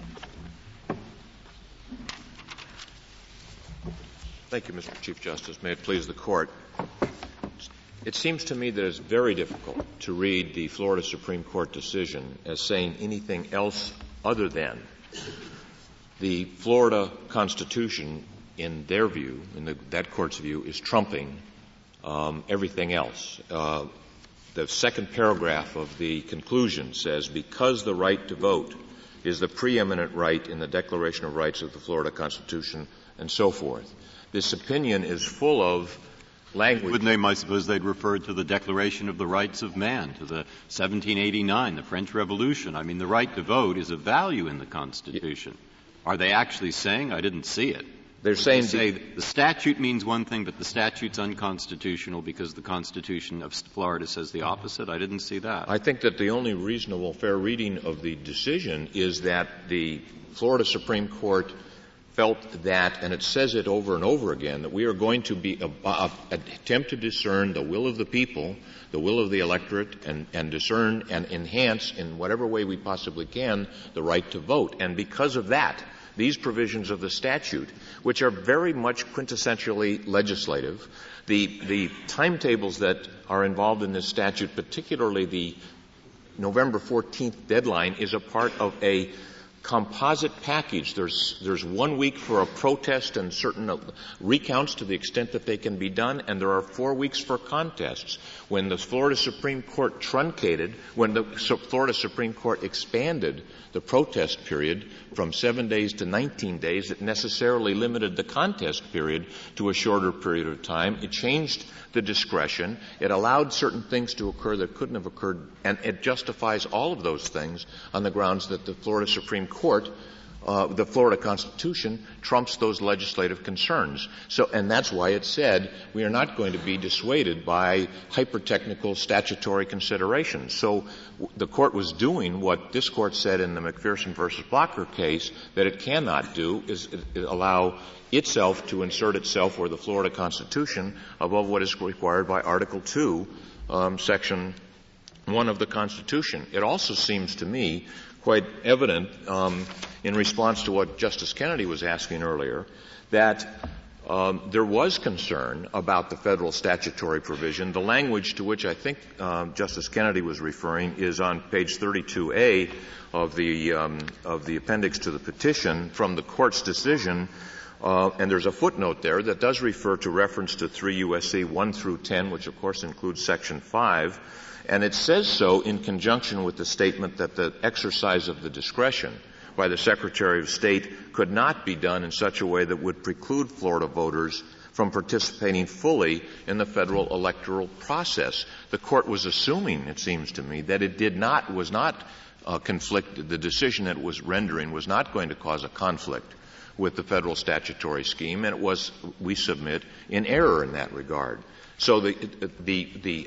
Thank you, Mister Chief Justice. May it please the Court. It seems to me that it's very difficult to read the Florida Supreme Court decision as saying anything else other than the Florida Constitution, in their view, in the, that court's view, is trumping um, everything else. Uh, the second paragraph of the conclusion says, because the right to vote is the preeminent right in the Declaration of Rights of the Florida Constitution, and so forth. This opinion is full of language. Wouldn't they, I suppose they'd refer to the Declaration of the Rights of Man, to the seventeen eighty-nine, the French Revolution. I mean, the right to vote is a value in the Constitution. Are they actually saying? I didn't see it. They're saying they say the statute means one thing, but the statute's unconstitutional because the Constitution of Florida says the opposite. I didn't see that. I think that the only reasonable, fair reading of the decision is that the Florida Supreme Court felt that, and it says it over and over again, that we are going to be uh, uh, attempt to discern the will of the people, the will of the electorate, and, and discern and enhance in whatever way we possibly can the right to vote. And because of that, these provisions of the statute, which are very much quintessentially legislative, the, the timetables that are involved in this statute, particularly the November fourteenth deadline, is a part of a composite package. There's, there's one week for a protest and certain recounts to the extent that they can be done, and there are four weeks for contests. When the Florida Supreme Court truncated, when the Florida Supreme Court expanded the protest period from seven days to nineteen days, it necessarily limited the contest period to a shorter period of time. It changed the discretion. It allowed certain things to occur that couldn't have occurred, and it justifies all of those things on the grounds that the Florida Supreme Court, uh, the Florida Constitution, trumps those legislative concerns. So, and that's why it said we are not going to be dissuaded by hyper-technical statutory considerations. So w- the Court was doing what this Court said in the McPherson versus Blocker case that it cannot do, is it, it allow itself to insert itself or the Florida Constitution above what is required by Article two, um, Section one of the Constitution. It also seems to me quite evident, um, in response to what Justice Kennedy was asking earlier, that um, there was concern about the federal statutory provision. The language to which I think um, Justice Kennedy was referring is on page thirty-two A of the um, of the appendix to the petition from the Court's decision. Uh, and there's a footnote there that does refer to reference to three U S C one through ten, which of course includes Section five. And it says so in conjunction with the statement that the exercise of the discretion by the Secretary of State could not be done in such a way that would preclude Florida voters from participating fully in the federal electoral process. The Court was assuming, it seems to me, that it did not, was not uh, conflict, the decision that it was rendering was not going to cause a conflict with the federal statutory scheme, and it was, we submit, in error in that regard. So the, the, the,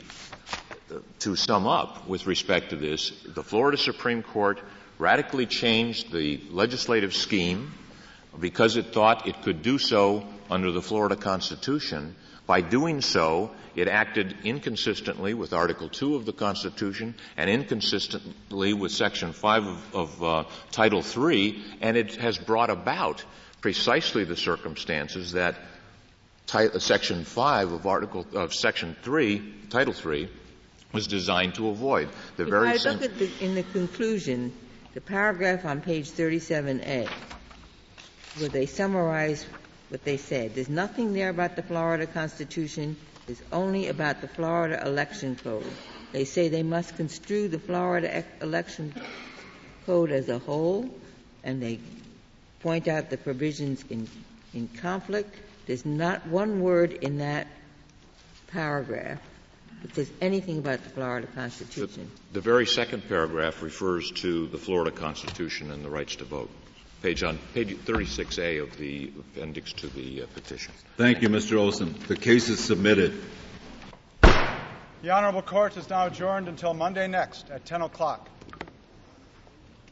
to sum up with respect to this, the Florida Supreme Court radically changed the legislative scheme because it thought it could do so under the Florida Constitution. By doing so, it acted inconsistently with Article two of the Constitution and inconsistently with Section five of, of uh, Title three, and it has brought about precisely the circumstances that ti- Section five of Article of Section three, Title three, was designed to avoid. The if very I same. look at the, in the conclusion, the paragraph on page thirty-seven A, where they summarize what they said. There's nothing there about the Florida Constitution. It's only about the Florida Election Code. They say they must construe the Florida e- Election Code as a whole, and they point out the provisions in, in conflict. There's not one word in that paragraph that says anything about the Florida Constitution. The, the very second paragraph refers to the Florida Constitution and the rights to vote. Page on page thirty-six A of the appendix to the uh, petition. Thank you, Mister Olson. The case is submitted. The Honorable Court is now adjourned until Monday next at ten o'clock.